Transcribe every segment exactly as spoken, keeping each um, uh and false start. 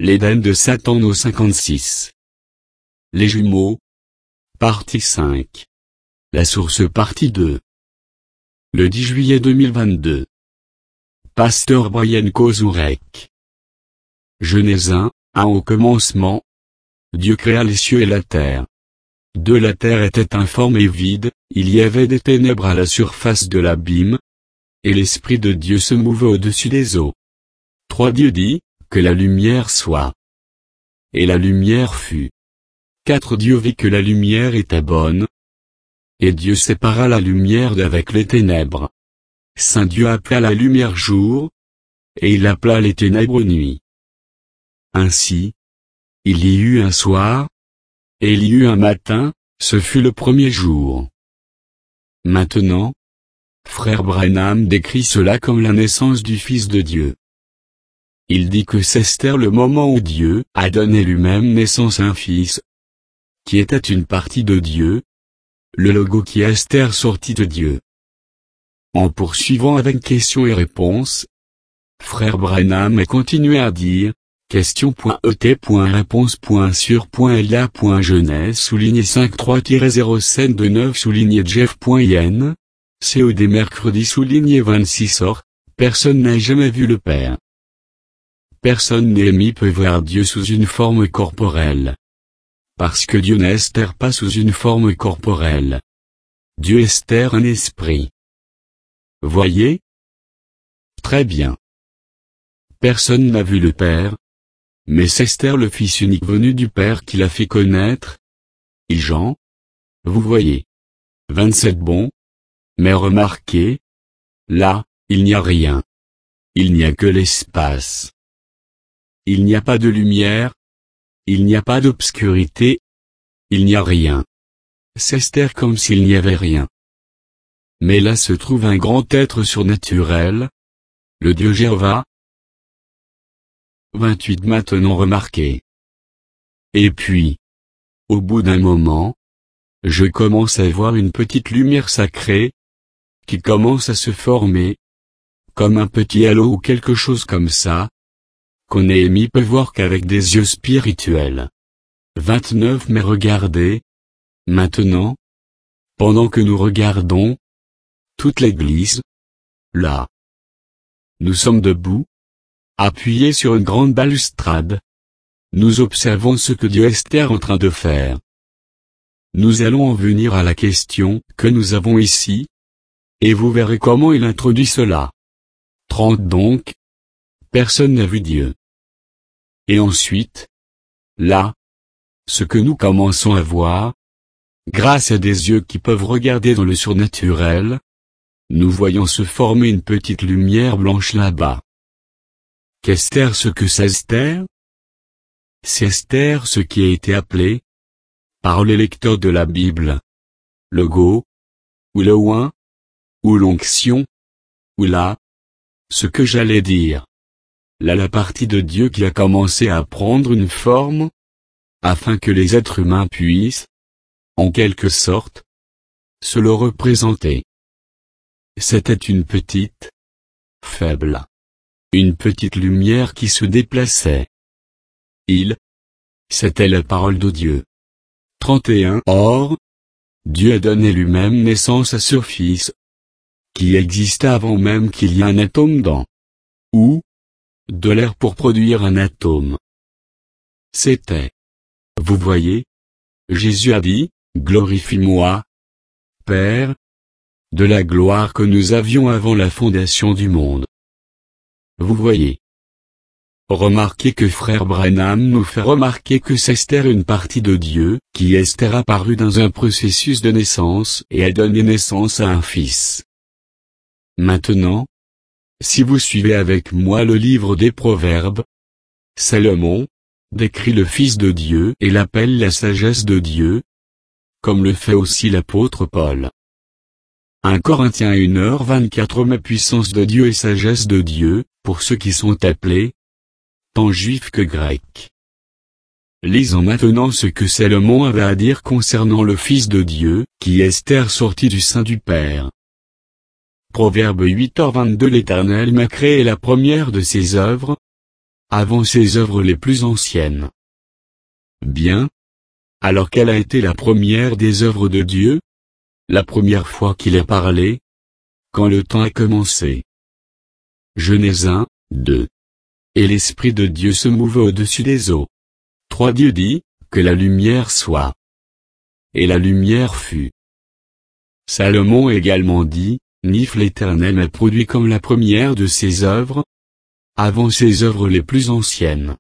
L'Éden de Satan no cinquante-six. Les jumeaux. Partie cinq. La source partie deux. Le dix juillet deux mille vingt-deux. Pasteur Brian Kozurek. Genèse un, un au commencement. Dieu créa les cieux et la terre. De la terre était informe et vide, il y avait des ténèbres à la surface de l'abîme, et l'Esprit de Dieu se mouvait au-dessus des eaux. trois Dieu dit, que la lumière soit. Et la lumière fut. quatre Dieu vit que la lumière était bonne. Et Dieu sépara la lumière d'avec les ténèbres. Saint Dieu appela la lumière jour, et il appela les ténèbres nuit. Ainsi, il y eut un soir, et il y eut un matin, ce fut le premier jour. Maintenant, frère Branham décrit cela comme la naissance du Fils de Dieu. Il dit que c'était le moment où Dieu a donné lui-même naissance à un Fils, qui était une partie de Dieu, le logo qui est sorti de Dieu. En poursuivant avec questions et réponses, frère Branham a continué à dire, question.et.réponse.sur.la.genèse souligné cinq trois zéro sept deux neuf souligné jeff.in, cod mercredi souligné vingt-six or, personne n'a jamais vu le Père. Personne n'est peut voir Dieu sous une forme corporelle. Parce que Dieu n'est pas sous une forme corporelle. Dieu est un esprit. Voyez? Très bien. Personne n'a vu le Père. Mais c'est le Fils unique venu du Père qui l'a fait connaître. Il Jean? Vous voyez. vingt-sept bon. Mais remarquez. Là, il n'y a rien. Il n'y a que l'espace. Il n'y a pas de lumière. Il n'y a pas d'obscurité. Il n'y a rien. C'est comme s'il n'y avait rien. Mais là se trouve un grand être surnaturel. Le Dieu Jéhovah. vingt-huit Maintenant remarquez. Et puis, au bout d'un moment, je commence à voir une petite lumière sacrée, qui commence à se former, comme un petit halo ou quelque chose comme ça, qu'on Néhémie peut voir qu'avec des yeux spirituels. vingt-neuf Mais regardez, maintenant, pendant que nous regardons, toute l'église, là. Nous sommes debout, appuyés sur une grande balustrade. Nous observons ce que Dieu est en train de faire. Nous allons en venir à la question que nous avons ici, et vous verrez comment il introduit cela. trente Donc, personne n'a vu Dieu. Et ensuite, là, ce que nous commençons à voir, grâce à des yeux qui peuvent regarder dans le surnaturel, nous voyons se former une petite lumière blanche là-bas. Qu'est-ce ce que c'est Esther? C'est Esther ce qui a été appelé, par les lecteurs de la Bible, le go, ou le oin, ou l'onction, ou là, ce que j'allais dire. Là la partie de Dieu qui a commencé à prendre une forme, afin que les êtres humains puissent, en quelque sorte, se le représenter. C'était une petite, faible, une petite lumière qui se déplaçait. Il, c'était la parole de Dieu. trente et un Or, Dieu a donné lui-même naissance à ce Fils, qui existait avant même qu'il y ait un atome dans, ou, de l'air pour produire un atome. C'était. Vous voyez? Jésus a dit, glorifie-moi, Père, de la gloire que nous avions avant la fondation du monde. Vous voyez? Remarquez que frère Branham nous fait remarquer que c'est une partie de Dieu, qui est apparue dans un processus de naissance et a donné naissance à un fils. Maintenant, si vous suivez avec moi le livre des Proverbes, Salomon décrit le Fils de Dieu et l'appelle la sagesse de Dieu, comme le fait aussi l'apôtre Paul. un Corinthiens une heure vingt-quatre Mais puissance de Dieu et sagesse de Dieu, pour ceux qui sont appelés, tant juifs que grecs. Lisons maintenant ce que Salomon avait à dire concernant le Fils de Dieu, qui est sorti du sein du Père. Proverbe huit heures vingt-deux L'Éternel m'a créé la première de ses œuvres. avant ses œuvres les plus anciennes. Bien. Alors quelle a été la première des œuvres de Dieu? La première fois qu'il a parlé? Quand le temps a commencé. Genèse un, deux. Et l'Esprit de Dieu se mouvait au-dessus des eaux. trois. Dieu dit, que la lumière soit. Et la lumière fut. Salomon également dit, Nif l'Éternel m'a produit comme la première de ses œuvres, avant ses œuvres les plus anciennes.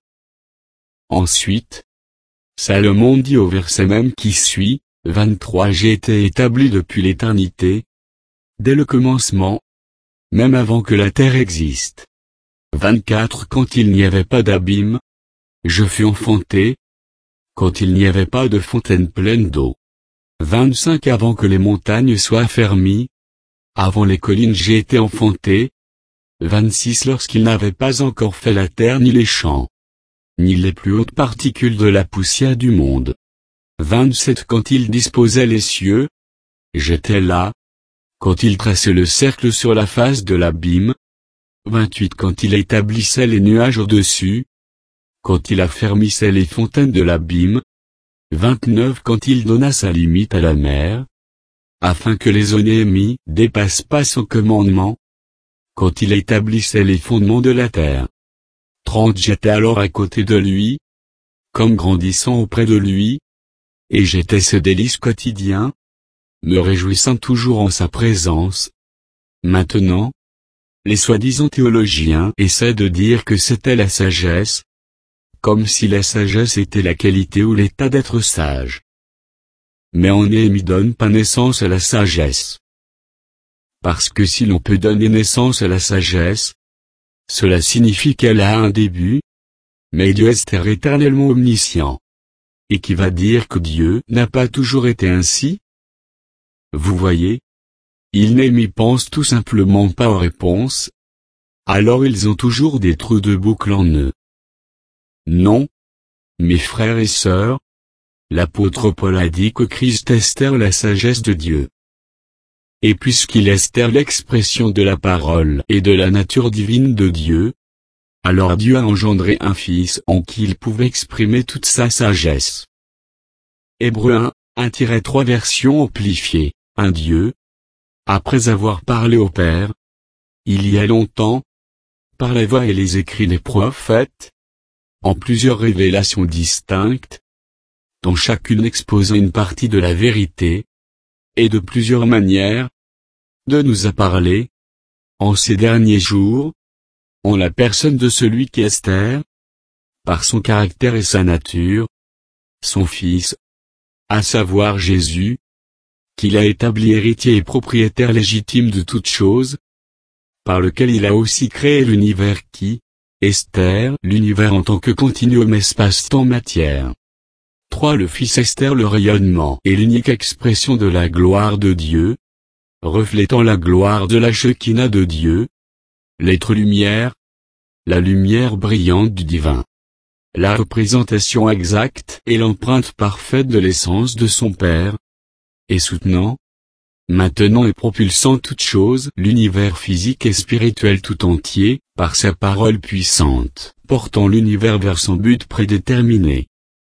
Ensuite, Salomon dit au verset même qui suit, vingt-trois J'ai été établi depuis l'éternité, dès le commencement, même avant que la terre existe. vingt-quatre Quand il n'y avait pas d'abîme, je fus enfanté, quand il n'y avait pas de fontaine pleine d'eau. vingt-cinq Avant que les montagnes soient affermies, avant les collines j'ai été enfanté. vingt-six Lorsqu'il n'avait pas encore fait la terre ni les champs, ni les plus hautes particules de la poussière du monde. vingt-sept Quand il disposait les cieux, j'étais là, quand il traçait le cercle sur la face de l'abîme. vingt-huit Quand il établissait les nuages au-dessus, quand il affermissait les fontaines de l'abîme. vingt-neuf Quand il donna sa limite à la mer, afin que les ennemis dépassent pas son commandement, quand il établissait les fondements de la terre. trente J'étais alors à côté de lui, comme grandissant auprès de lui, et j'étais ce délice quotidien, me réjouissant toujours en sa présence. Maintenant, les soi-disant théologiens essaient de dire que c'était la sagesse, comme si la sagesse était la qualité ou l'état d'être sage. Mais on ne donne pas naissance à la sagesse. Parce que si l'on peut donner naissance à la sagesse, cela signifie qu'elle a un début, mais Dieu est éternellement omniscient. Et qui va dire que Dieu n'a pas toujours été ainsi? Vous voyez? Ils n'y pensent tout simplement pas aux réponses. Alors ils ont toujours des trous de boucle en eux. Non. Mes frères et sœurs, l'apôtre Paul a dit que Christ est la sagesse de Dieu. Et puisqu'il est l'expression de la parole et de la nature divine de Dieu, alors Dieu a engendré un Fils en qui il pouvait exprimer toute sa sagesse. Hébreux un, un trois version amplifiée, un Dieu, après avoir parlé au Père, il y a longtemps, par la voix et les écrits des prophètes, en plusieurs révélations distinctes, dont chacune exposant une partie de la vérité, et de plusieurs manières, de nous a parlé, en ces derniers jours, en la personne de celui qui est Esther, par son caractère et sa nature, son Fils, à savoir Jésus, qu'il a établi héritier et propriétaire légitime de toutes choses, par lequel il a aussi créé l'univers qui, Esther, l'univers en tant que continuum espace-temps matière. trois Le Fils Esther le rayonnement et l'unique expression de la gloire de Dieu, reflétant la gloire de la Shekinah de Dieu, l'être lumière, la lumière brillante du divin. La représentation exacte et l'empreinte parfaite de l'essence de son Père, et soutenant, maintenant et propulsant toute chose, l'univers physique et spirituel tout entier, par sa parole puissante, portant l'univers vers son but prédéterminé.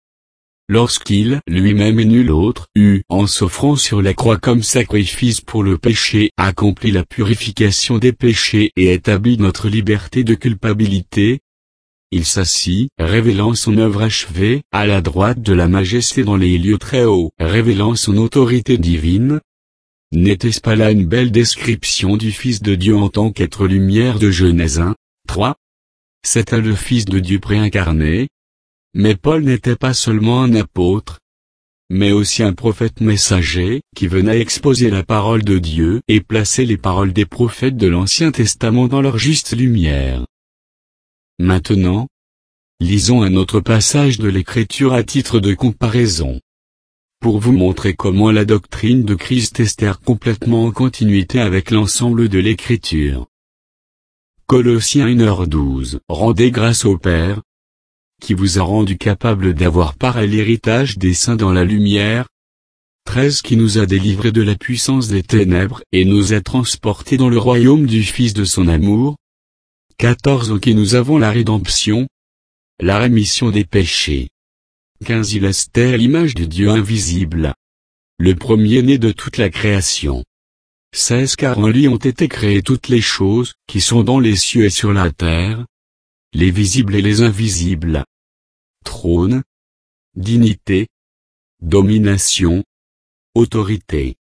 Lorsqu'il, lui-même et nul autre, eut, en s'offrant sur la croix comme sacrifice pour le péché, accompli la purification des péchés et établi notre liberté de culpabilité, il s'assit, révélant son œuvre achevée, à la droite de la majesté dans les lieux très hauts, révélant son autorité divine. N'était-ce pas là une belle description du Fils de Dieu en tant qu'être lumière de Genèse un, trois? C'était le Fils de Dieu préincarné. Mais Paul n'était pas seulement un apôtre, mais aussi un prophète messager, qui venait exposer la parole de Dieu et placer les paroles des prophètes de l'Ancien Testament dans leur juste lumière. Maintenant, lisons un autre passage de l'Écriture à titre de comparaison, pour vous montrer comment la doctrine de Christ est complètement en continuité avec l'ensemble de l'Écriture. Colossiens un heure douze. Rendez grâce au Père, qui vous a rendu capable d'avoir part à l'héritage des saints dans la lumière. treize Qui nous a délivrés de la puissance des ténèbres et nous a transportés dans le royaume du Fils de son amour. quatorze En qui nous avons la rédemption, la rémission des péchés. quinze Il Esther l'image du Dieu invisible. Le premier-né de toute la création. seize Car en lui ont été créées toutes les choses, qui sont dans les cieux et sur la terre, les visibles et les invisibles. Trône, dignité, domination, autorité.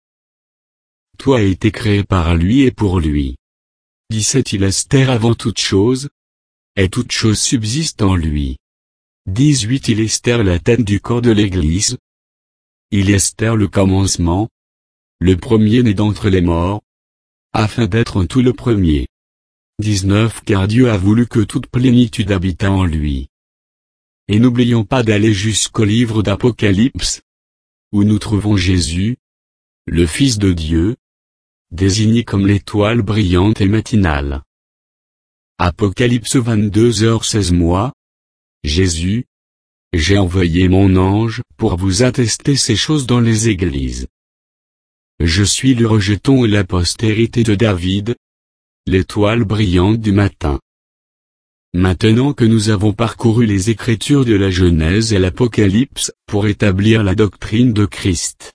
Tout a été créé par lui et pour lui. dix-sept Il Esther avant toute chose, et toute chose subsiste en lui. dix-huit Il Esther la tête du corps de l'Église. Il Esther le commencement, le premier-né d'entre les morts, afin d'être en tout le premier. dix-neuf Car Dieu a voulu que toute plénitude habitât en lui. Et n'oublions pas d'aller jusqu'au livre d'Apocalypse, où nous trouvons Jésus, le Fils de Dieu, désigné comme l'étoile brillante et matinale. Apocalypse vingt-deux heures seize Moi, Jésus, j'ai envoyé mon ange pour vous attester ces choses dans les églises. Je suis le rejeton et la postérité de David, l'étoile brillante du matin. Maintenant que nous avons parcouru les Écritures de la Genèse et l'Apocalypse pour établir la doctrine de Christ,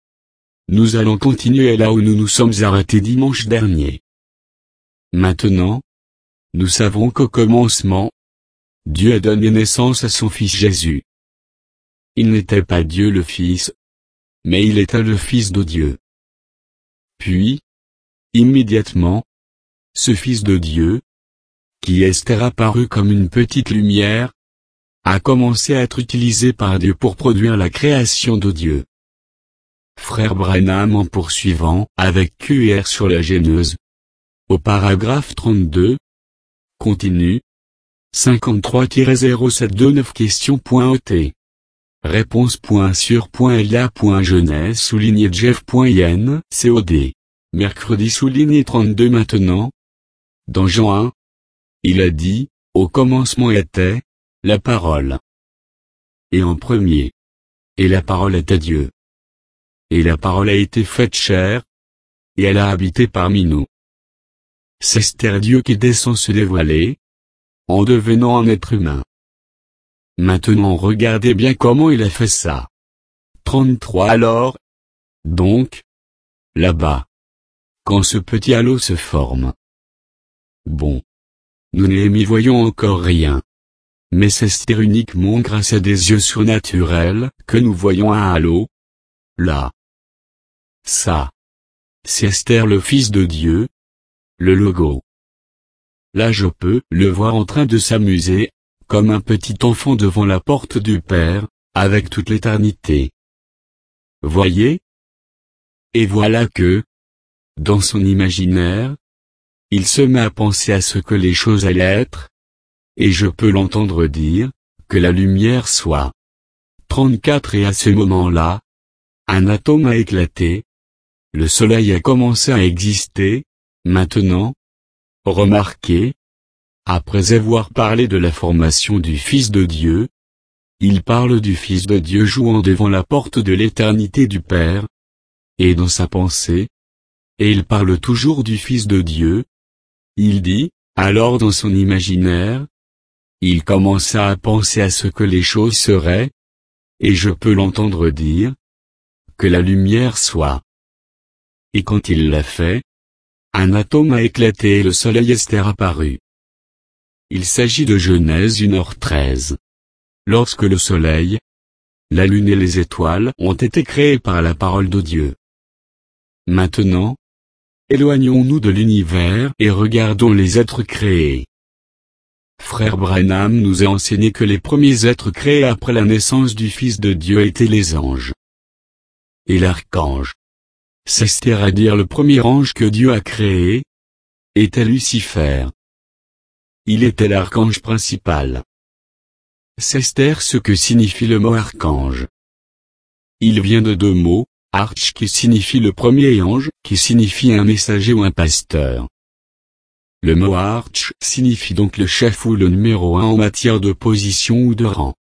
nous allons continuer là où nous nous sommes arrêtés dimanche dernier. Maintenant, nous savons qu'au commencement, Dieu a donné naissance à son Fils Jésus. Il n'était pas Dieu le Fils, mais il était le Fils de Dieu. Puis, immédiatement, ce Fils de Dieu, qui Esther apparut comme une petite lumière, a commencé à être utilisé par Dieu pour produire la création de Dieu. Frère Branham en poursuivant avec Q R sur la Genèse, au paragraphe trente-deux, continue, cinquante-trois zéro sept deux neuf question.et. Réponse.sur.la.genèse souligné jeff.in cod. Mercredi souligné trente-deux Maintenant, dans Jean un, il a dit, au commencement était, la parole. Et en premier. Et la parole était Dieu. Et la parole a été faite chair, et elle a habité parmi nous. C'est Esther Dieu qui descend se dévoiler, en devenant un être humain. Maintenant regardez bien comment il a fait ça. trente-trois Alors, donc, là-bas, quand ce petit halo se forme. Bon. Nous n'y voyons encore rien. Mais c'est Esther uniquement grâce à des yeux surnaturels que nous voyons un halo. Là. Ça. C'est Esther le Fils de Dieu. Le logo. Là je peux le voir en train de s'amuser, comme un petit enfant devant la porte du Père, avec toute l'éternité. Voyez? Et voilà que, dans son imaginaire, il se met à penser à ce que les choses allaient être, et je peux l'entendre dire, que la lumière soit. trente-quatre Et à ce moment-là, un atome a éclaté, le soleil a commencé à exister, maintenant. Remarquez, après avoir parlé de la formation du Fils de Dieu, il parle du Fils de Dieu jouant devant la porte de l'éternité du Père, et dans sa pensée, et il parle toujours du Fils de Dieu. Il dit, alors dans son imaginaire, il commença à penser à ce que les choses seraient, et je peux l'entendre dire, que la lumière soit. Et quand il l'a fait, un atome a éclaté et le soleil Esther apparut. Il s'agit de Genèse une heure treize. Lorsque le soleil, la lune et les étoiles ont été créés par la parole de Dieu. Maintenant, éloignons-nous de l'univers et regardons les êtres créés. Frère Branham nous a enseigné que les premiers êtres créés après la naissance du Fils de Dieu étaient les anges. Et l'archange. C'est Esther à dire le premier ange que Dieu a créé, était Lucifer. Il était l'archange principal. C'est Esther ce que signifie le mot archange. Il vient de deux mots, arch qui signifie le premier ange, qui signifie un messager ou un pasteur. Le mot arch signifie donc le chef ou le numéro un en matière de position ou de rang.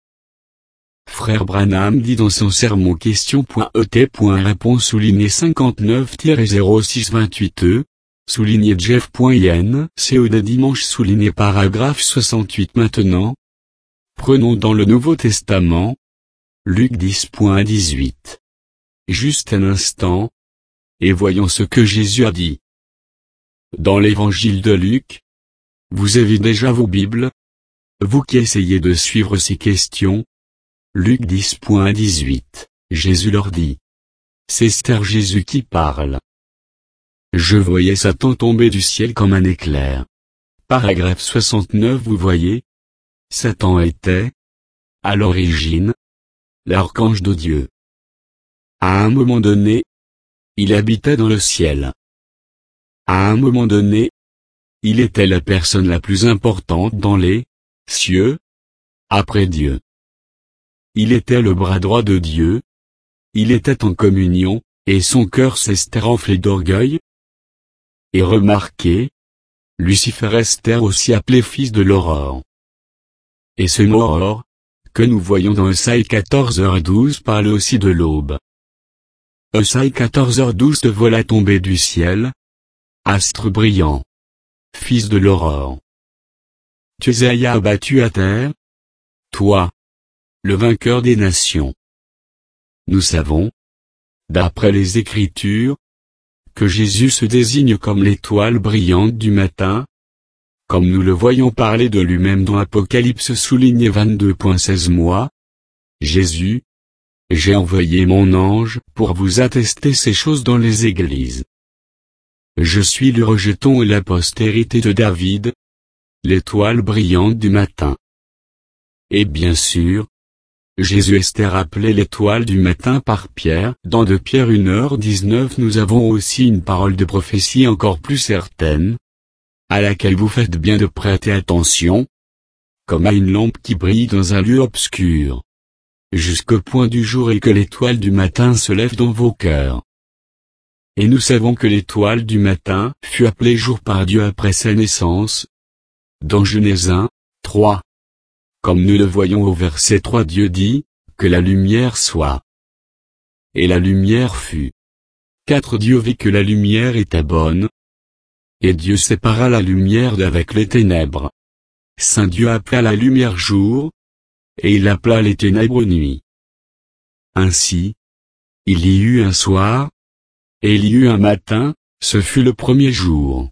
Frère Branham dit dans son sermon question.et. Réponse souligné cinquante-neuf zéro six vingt-huit e, souligné jeff.in, cod dimanche souligné paragraphe soixante-huit Maintenant, Prenons dans le Nouveau Testament, Luc dix dix-huit. Juste un instant, et voyons ce que Jésus a dit. Dans l'évangile de Luc, vous avez déjà vos Bibles, vous qui essayez de suivre ces questions. Luc dix dix-huit, Jésus leur dit. C'est Esther Jésus qui parle. Je voyais Satan tomber du ciel comme un éclair. Paragraphe soixante-neuf. Vous voyez, Satan était, à l'origine, l'archange de Dieu. À un moment donné, il habitait dans le ciel. À un moment donné, il était la personne la plus importante dans les cieux, après Dieu. Il était le bras droit de Dieu. Il était en communion, et son cœur s'était enflé d'orgueil. Et remarquez, Lucifer était aussi appelé fils de l'aurore. Et ce mot aurore, que nous voyons dans Esaïe quatorze douze parle aussi de l'aube. Esaïe quatorze douze te voilà tomber du ciel, astre brillant, fils de l'aurore. Tu es abattu à terre, toi, le vainqueur des nations. Nous savons, d'après les Écritures, que Jésus se désigne comme l'étoile brillante du matin, comme nous le voyons parler de lui-même dans Apocalypse souligné vingt-deux seize. Moi, Jésus, j'ai envoyé mon ange pour vous attester ces choses dans les églises. Je suis le rejeton et la postérité de David, l'étoile brillante du matin. Et bien sûr, Jésus était rappelé l'étoile du matin par Pierre. Dans deux Pierre une heure dix-neuf nous avons aussi une parole de prophétie encore plus certaine, à laquelle vous faites bien de prêter attention, comme à une lampe qui brille dans un lieu obscur, jusqu'au point du jour et que l'étoile du matin se lève dans vos cœurs. Et nous savons que l'étoile du matin fut appelée jour par Dieu après sa naissance. Dans Genèse un, trois. Comme nous le voyons au verset trois, Dieu dit, que la lumière soit. Et la lumière fut. quatre Dieu vit que la lumière était bonne. Et Dieu sépara la lumière d'avec les ténèbres. cinq Dieu appela la lumière jour, et il appela les ténèbres nuit. Ainsi, il y eut un soir, et il y eut un matin, ce fut le premier jour.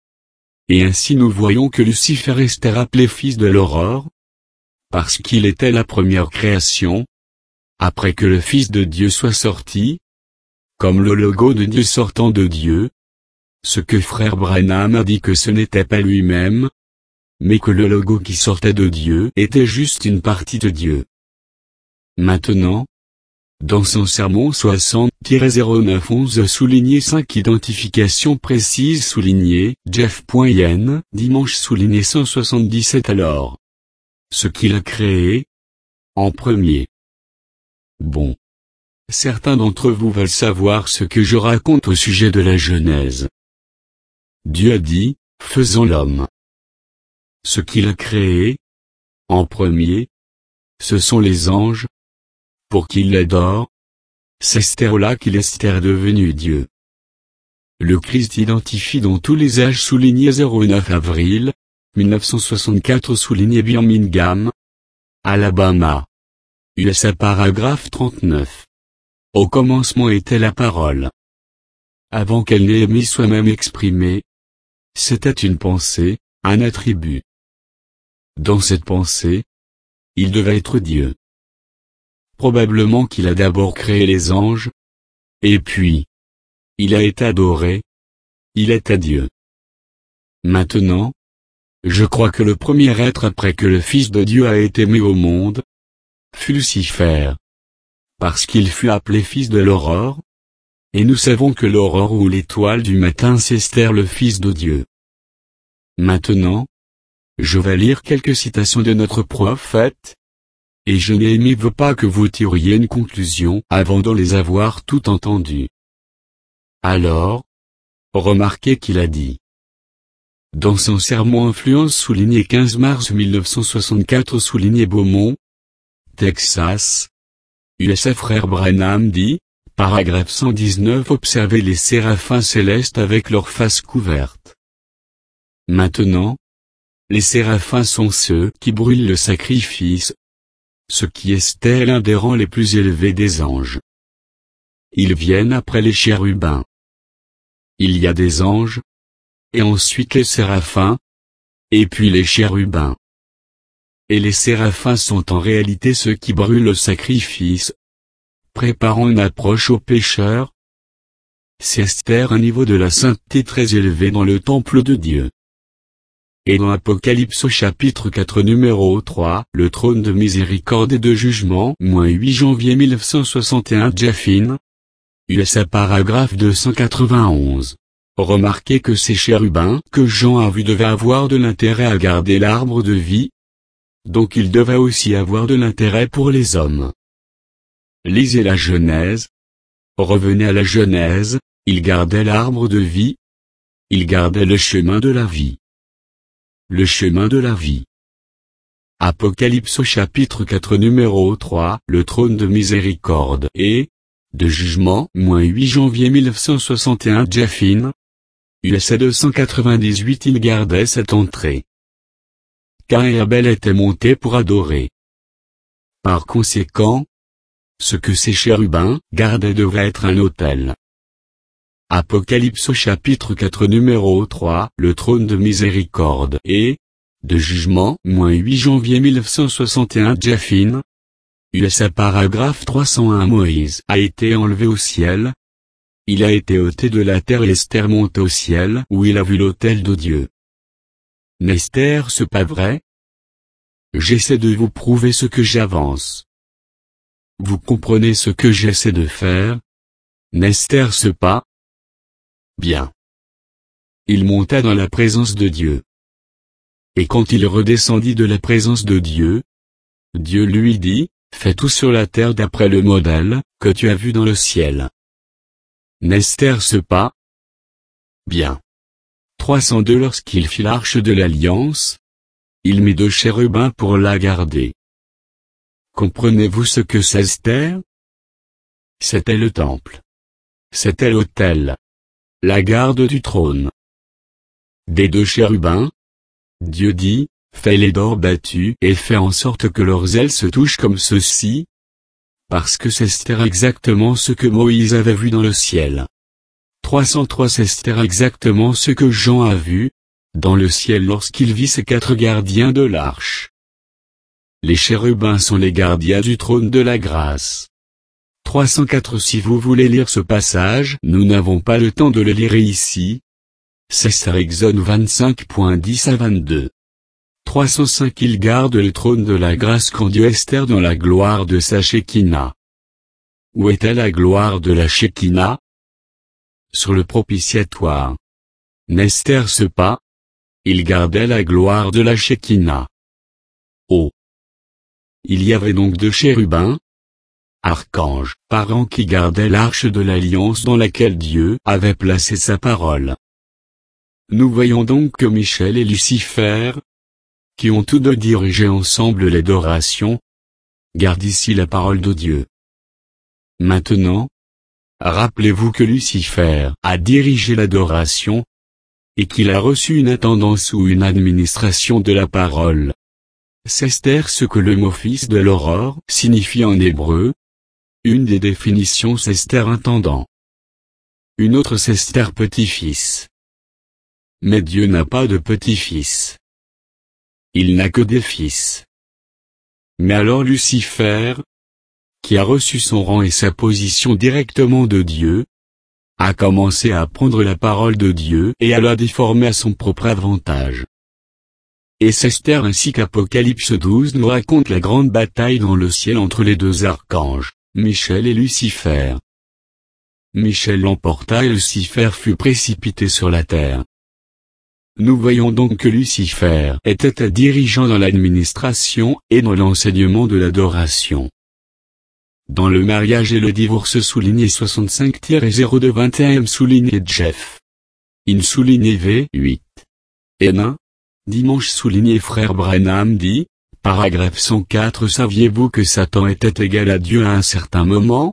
Et ainsi nous voyons que Lucifer était appelé fils de l'aurore, parce qu'il était la première création, après que le Fils de Dieu soit sorti, comme le logo de Dieu sortant de Dieu, ce que frère Branham a dit que ce n'était pas lui-même, mais que le logo qui sortait de Dieu était juste une partie de Dieu. Maintenant, dans son sermon soixante zéro neuf onze souligné cinq identifications précises soulignées, Jeff.yen, dimanche souligné cent soixante-dix-sept alors. Ce qu'il a créé, en premier. Bon. Certains d'entre vous veulent savoir ce que je raconte au sujet de la Genèse. Dieu a dit, faisons l'homme. Ce qu'il a créé, en premier, ce sont les anges, pour qu'ils l'adorent. C'est là qu'il est devenu Dieu. Le Christ identifie dans tous les âges souligné zéro neuf avril, mille neuf cent soixante-quatre souligné Birmingham, Alabama. U S A paragraphe trente-neuf. Au commencement était la parole. Avant qu'elle n'ait émis soi-même exprimée, c'était une pensée, un attribut. Dans cette pensée, il devait être Dieu. Probablement qu'il a d'abord créé les anges, et puis, il a été adoré, il est à Dieu. Maintenant, je crois que le premier être après que le Fils de Dieu a été mis au monde, fut Lucifer. Parce qu'il fut appelé fils de l'aurore, et nous savons que l'aurore ou l'étoile du matin c'est Esther le Fils de Dieu. Maintenant, je vais lire quelques citations de notre prophète, et je n'aime pas que vous tiriez une conclusion avant de les avoir toutes entendues. Alors, remarquez qu'il a dit. Dans son sermon Influence souligné quinze mars mille neuf cent soixante-quatre souligné Beaumont, Texas, U S A frère Branham dit, paragraphe cent dix-neuf observez les séraphins célestes avec leurs faces couvertes. Maintenant, Les séraphins sont ceux qui brûlent le sacrifice, ce qui est l'un des rangs les plus élevés des anges. Ils viennent après les chérubins. Il y a des anges, et ensuite les séraphins, et puis les chérubins. Et les séraphins sont en réalité ceux qui brûlent le sacrifice, préparant une approche aux pécheurs. C'est Esther un niveau de la sainteté très élevé dans le temple de Dieu. Et dans Apocalypse au chapitre quatre numéro trois, le trône de miséricorde et de jugement, huit janvier mille neuf cent soixante et un Jaffin. U S A paragraphe deux cent quatre-vingt-onze. Remarquez que ces chérubins que Jean a vus devaient avoir de l'intérêt à garder l'arbre de vie. Donc ils devaient aussi avoir de l'intérêt pour les hommes. Lisez la Genèse. Revenez à la Genèse, ils gardaient l'arbre de vie. Ils gardaient le chemin de la vie. Le chemin de la vie. Apocalypse au chapitre quatre numéro trois, le trône de miséricorde et de jugement, huit janvier mille neuf cent soixante et un Jaffin. U S A deux cent quatre-vingt-dix-huit. Il gardait cette entrée. Caïn et Abel étaient montés pour adorer. Par conséquent, ce que ces chérubins gardaient devait être un autel. Apocalypse au chapitre quatre numéro trois, le trône de miséricorde et de jugement, huit janvier mille neuf cent soixante et un Jaffin. U S A paragraphe trois cent un. Moïse a été enlevé au ciel. Il a été ôté de la terre et Esther monte au ciel où il a vu l'autel de Dieu. N'est-ce pas vrai? J'essaie de vous prouver ce que j'avance. Vous comprenez ce que j'essaie de faire? N'est-ce pas? Bien. Il monta dans la présence de Dieu. Et quand il redescendit de la présence de Dieu, Dieu lui dit, fais tout sur la terre d'après le modèle que tu as vu dans le ciel. N'est-ce pas? Bien. trois cent deux. Lorsqu'il fit l'arche de l'alliance, il mit deux chérubins pour la garder. Comprenez-vous ce que c'est Esther? C'était le temple. C'était l'autel. La garde du trône. Des deux chérubins, Dieu dit, fais-les d'or battu et fais en sorte que leurs ailes se touchent comme ceci. Parce que c'est Esther exactement ce que Moïse avait vu dans le ciel. trois cent trois. C'est Esther exactement ce que Jean a vu dans le ciel lorsqu'il vit ces quatre gardiens de l'arche. Les chérubins sont les gardiens du trône de la grâce. trois cent quatre. Si vous voulez lire ce passage, nous n'avons pas le temps de le lire ici. C'est Esther Exode vingt-cinq, dix à vingt-deux. trois cent cinq. Il garde le trône de la grâce quand Dieu Esther dans la gloire de sa Shekinah. Où était la gloire de la Shekinah? Sur le propitiatoire. N'est-ce pas? Il gardait la gloire de la Shekinah. Oh! Il y avait donc deux chérubins, archanges, parents qui gardaient l'arche de l'alliance dans laquelle Dieu avait placé sa parole. Nous voyons donc que Michel et Lucifer, qui ont tous deux dirigé ensemble l'adoration, gardent ici la parole de Dieu. Maintenant, rappelez-vous que Lucifer a dirigé l'adoration, et qu'il a reçu une intendance ou une administration de la parole. C'est Esther ce que le mot fils de l'aurore signifie en hébreu. Une des définitions c'est Esther intendant. Une autre c'est Esther petit-fils. Mais Dieu n'a pas de petit-fils. Il n'a que des fils. Mais alors Lucifer, qui a reçu son rang et sa position directement de Dieu, a commencé à prendre la parole de Dieu et à la déformer à son propre avantage. Et c'est Esther ainsi qu'Apocalypse douze nous raconte la grande bataille dans le ciel entre les deux archanges, Michel et Lucifer. Michel l'emporta et Lucifer fut précipité sur la terre. Nous voyons donc que Lucifer était un dirigeant dans l'administration et dans l'enseignement de l'adoration. Dans le mariage et le divorce souligné soixante-cinq zéro deux vingt et un M souligné Jeff. In souligné V huit. N un. Dimanche souligné Frère Branham dit, paragraphe cent quatre. Saviez-vous que Satan était égal à Dieu à un certain moment?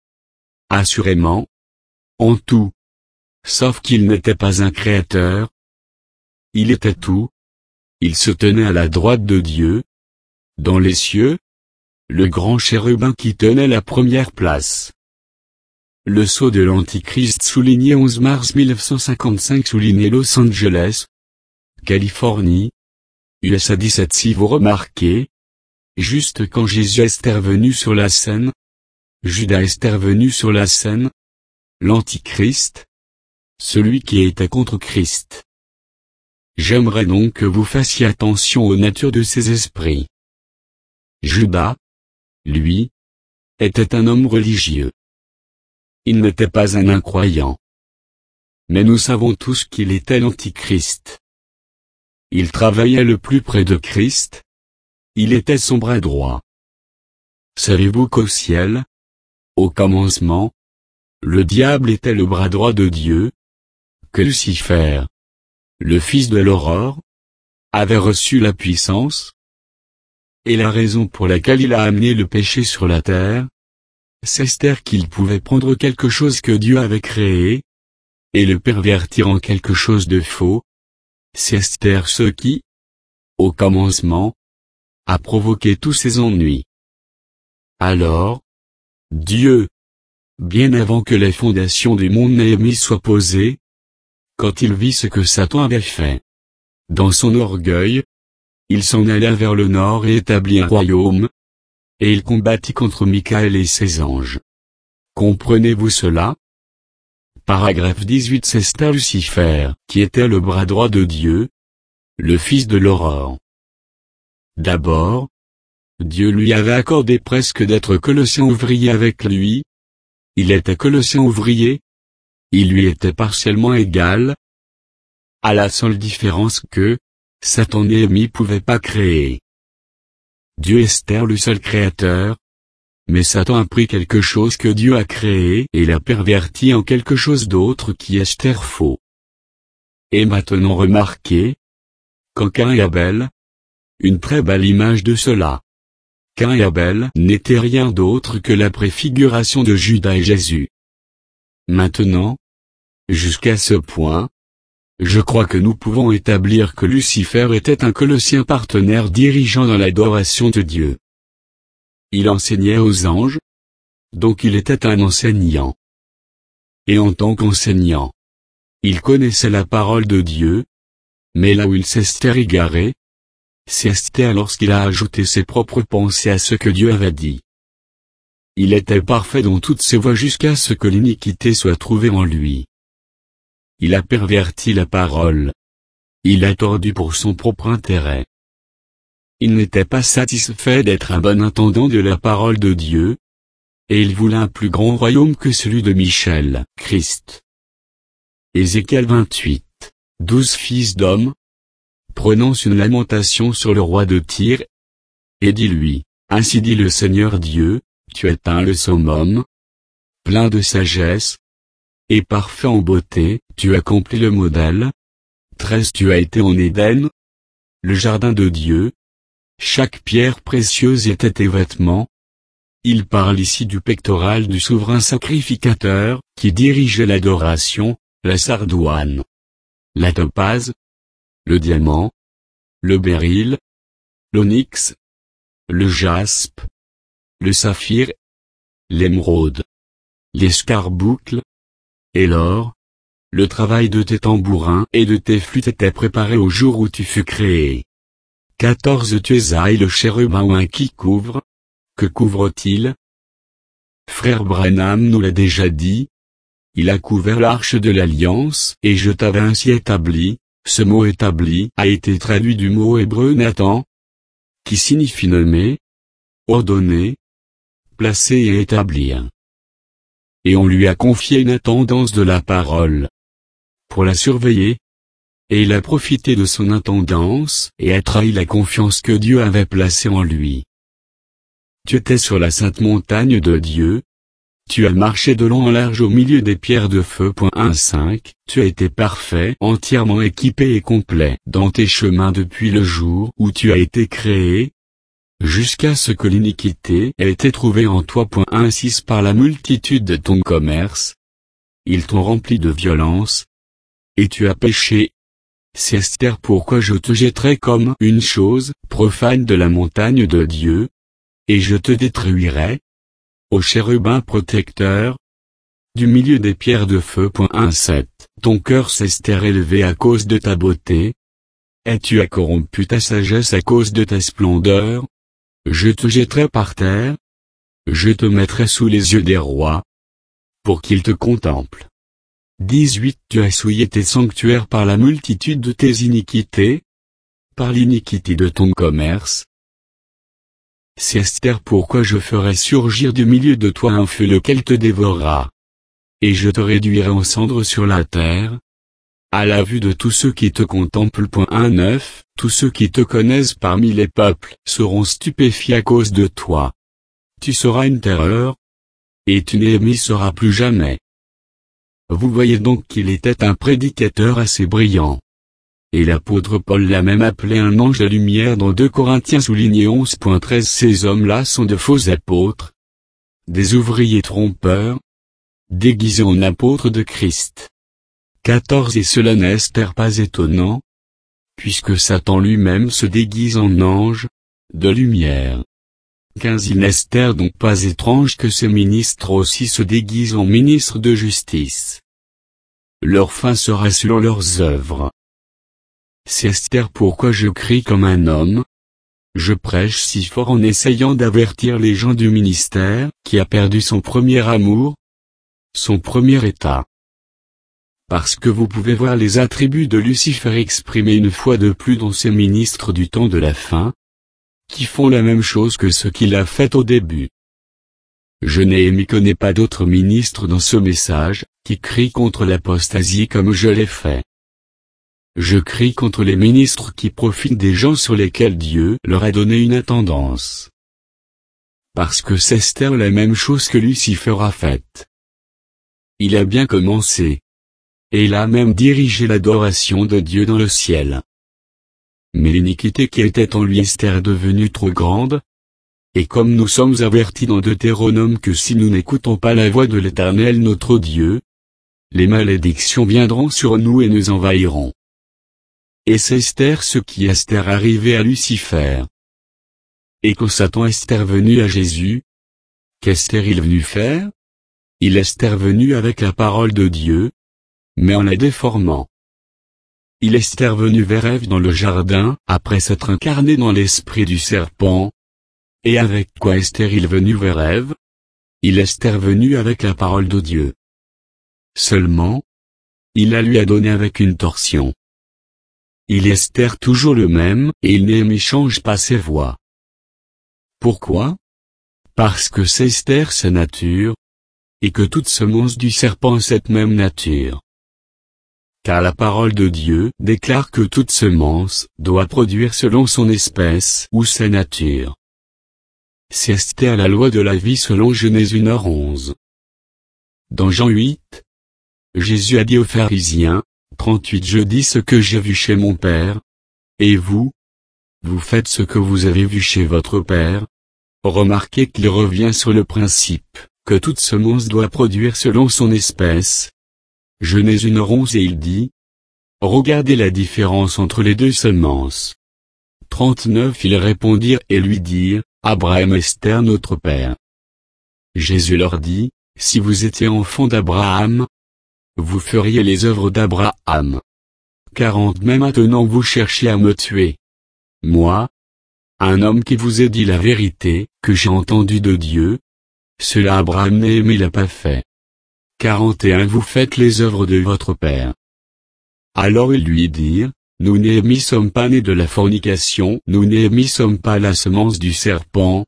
Assurément. En tout. Sauf qu'il n'était pas un créateur. Il était tout. il se tenait à la droite de Dieu. Dans les cieux, le grand chérubin qui tenait la première place. Le sceau de l'Antichrist souligné onze mars mille neuf cent cinquante-cinq souligné Los Angeles, Californie, U S A dix-sept. Si vous remarquez, juste quand Jésus est intervenu sur la scène, Judas est intervenu sur la scène, l'Antichrist, celui qui était contre Christ. J'aimerais donc que vous fassiez attention aux natures de ces esprits. Judas, lui, était un homme religieux. Il n'était pas un incroyant. Mais nous savons tous qu'il était l'Antichrist. Il travaillait le plus près de Christ. Il était son bras droit. Savez-vous qu'au ciel, au commencement, le diable était le bras droit de Dieu, que Lucifer, le fils de l'aurore, avait reçu la puissance, et la raison pour laquelle il a amené le péché sur la terre, c'est qu'il pouvait prendre quelque chose que Dieu avait créé, et le pervertir en quelque chose de faux. C'est ce qui, au commencement, a provoqué tous ces ennuis. Alors, Dieu, bien avant que les fondations du monde n'aient soient posées, quand il vit ce que Satan avait fait, dans son orgueil, il s'en alla vers le nord et établit un royaume, et il combattit contre Michaël et ses anges. Comprenez-vous cela? Paragraphe dix-huit. C'est Lucifer, qui était le bras droit de Dieu, le fils de l'aurore. D'abord, Dieu lui avait accordé presque d'être colossien ouvrier avec lui. Il était colossien ouvrier. Il lui était partiellement égal, à la seule différence que, Satan n'ennemi pouvait pas créer. Dieu est le seul créateur, mais Satan a pris quelque chose que Dieu a créé et l'a perverti en quelque chose d'autre qui est faux. Et maintenant remarquez, quand Caïn et Abel, une très belle image de cela. Caïn et Abel n'étaient rien d'autre que la préfiguration de Judas et Jésus. Maintenant, jusqu'à ce point, je crois que nous pouvons établir que Lucifer était un colossien partenaire dirigeant dans l'adoration de Dieu. Il enseignait aux anges, donc il était un enseignant. Et en tant qu'enseignant, il connaissait la parole de Dieu, mais là où il s'est égaré, c'est lorsqu'il a ajouté ses propres pensées à ce que Dieu avait dit. Il était parfait dans toutes ses voies jusqu'à ce que l'iniquité soit trouvée en lui. Il a perverti la parole. Il a tordu pour son propre intérêt. Il n'était pas satisfait d'être un bon intendant de la parole de Dieu, et il voulait un plus grand royaume que celui de Michel, Christ. Ézéchiel vingt-huit, douze fils d'hommes prononcent une lamentation sur le roi de Tyr, et dis-lui, ainsi dit le Seigneur Dieu, tu es un le summum, plein de sagesse, et parfait en beauté, tu accomplis le modèle. treize Tu as été en Éden, le jardin de Dieu. Chaque pierre précieuse était tes vêtements. Il parle ici du pectoral du souverain sacrificateur, qui dirigeait l'adoration, la sardoine, la topaze, le diamant, le béryl, l'onyx, le jaspe, le saphir, l'émeraude, l'escarboucle, et l'or. Le travail de tes tambourins et de tes flûtes était préparé au jour où tu fus créé. quatorze Tu es le chérubin ouin qui couvre. Que couvre-t-il? Frère Branham nous l'a déjà dit. Il a couvert l'arche de l'alliance, et je t'avais ainsi établi. Ce mot établi a été traduit du mot hébreu Nathan, qui signifie nommer, ordonner, placer et établir. Et on lui a confié une intendance de la parole, pour la surveiller, et il a profité de son intendance et a trahi la confiance que Dieu avait placée en lui. Tu étais sur la sainte montagne de Dieu, tu as marché de long en large au milieu des pierres de feu. quinze Tu as été parfait, entièrement équipé et complet dans tes chemins depuis le jour où tu as été créé, jusqu'à ce que l'iniquité ait été trouvée en toi. seize Par la multitude de ton commerce, ils t'ont rempli de violence, et tu as péché. C'est Esther pourquoi je te jetterai comme une chose profane de la montagne de Dieu, et je te détruirai, ô chérubin protecteur, du milieu des pierres de feu. sept Ton cœur s'Esther élevé à cause de ta beauté, et tu as corrompu ta sagesse à cause de ta splendeur, je te jetterai par terre, je te mettrai sous les yeux des rois, pour qu'ils te contemplent. dix-huit Tu as souillé tes sanctuaires par la multitude de tes iniquités, par l'iniquité de ton commerce. C'est Esther pourquoi je ferai surgir du milieu de toi un feu lequel te dévorera. Et je te réduirai en cendres sur la terre, à la vue de tous ceux qui te contemplent. neuf Tous ceux qui te connaissent parmi les peuples seront stupéfiés à cause de toi. Tu seras une terreur, et tu n'émis seras plus jamais. Vous voyez donc qu'il était un prédicateur assez brillant. Et l'apôtre Paul l'a même appelé un ange de lumière dans deux Corinthiens souligné onze treize Ces hommes-là sont de faux apôtres, des ouvriers trompeurs, déguisés en apôtres de Christ. quatorze Et cela n'est pas étonnant, puisque Satan lui-même se déguise en ange de lumière. quinze Il n'est donc pas étrange que ces ministres aussi se déguisent en ministres de justice. Leur fin sera selon leurs œuvres. C'est Esther pourquoi je crie comme un homme. Je prêche si fort en essayant d'avertir les gens du ministère qui a perdu son premier amour, son premier état. Parce que vous pouvez voir les attributs de Lucifer exprimés une fois de plus dans ces ministres du temps de la fin, qui font la même chose que ce qu'il a fait au début. Je n'ai connais pas d'autres ministres dans ce message, qui crient contre l'apostasie comme je l'ai fait. Je crie contre les ministres qui profitent des gens sur lesquels Dieu leur a donné une intendance. Parce que c'est Esther la même chose que Lucifer a faite. Il a bien commencé. Et il a même dirigé l'adoration de Dieu dans le ciel. Mais l'iniquité qui était en lui Esther est devenue trop grande. Et comme nous sommes avertis dans Deutéronome que si nous n'écoutons pas la voix de l'Éternel notre Dieu, les malédictions viendront sur nous et nous envahiront. Et c'est Esther ce qui est arrivé à Lucifer. Et quand Satan est venu à Jésus, qu'Esther il venu faire? Il est venu avec la parole de Dieu, mais en la déformant. Il est venu vers Ève dans le jardin, après s'être incarné dans l'esprit du serpent. Et avec quoi Esther il venu vers Ève? Il est venu avec la parole de Dieu. Seulement, il la lui a donné avec une torsion. Il est Esther toujours le même, et il ne change pas ses voix. Pourquoi? Parce que c'est Esther sa nature, et que toute semence du serpent a cette même nature. Car la parole de Dieu déclare que toute semence doit produire selon son espèce ou sa nature. C'est Esther la loi de la vie selon Genèse une heure onze. Dans Jean huit, Jésus a dit aux pharisiens, trente-huit Je dis ce que j'ai vu chez mon Père, et vous, vous faites ce que vous avez vu chez votre Père. Remarquez qu'il revient sur le principe, que toute semence doit produire selon son espèce. Genèse une heure onze et il dit, regardez la différence entre les deux semences. trente-neuf Ils répondirent et lui dirent, Abraham Esther notre Père. Jésus leur dit, si vous étiez enfants d'Abraham, vous feriez les œuvres d'Abraham. quarante Mais maintenant vous cherchez à me tuer. Moi, un homme qui vous ai dit la vérité, que j'ai entendu de Dieu, cela Abraham n'aimé l'a pas fait. quarante et un Vous faites les œuvres de votre père. Alors ils lui dirent, nous Néhémie sommes pas nés de la fornication, nous Néhémie sommes pas la semence du serpent.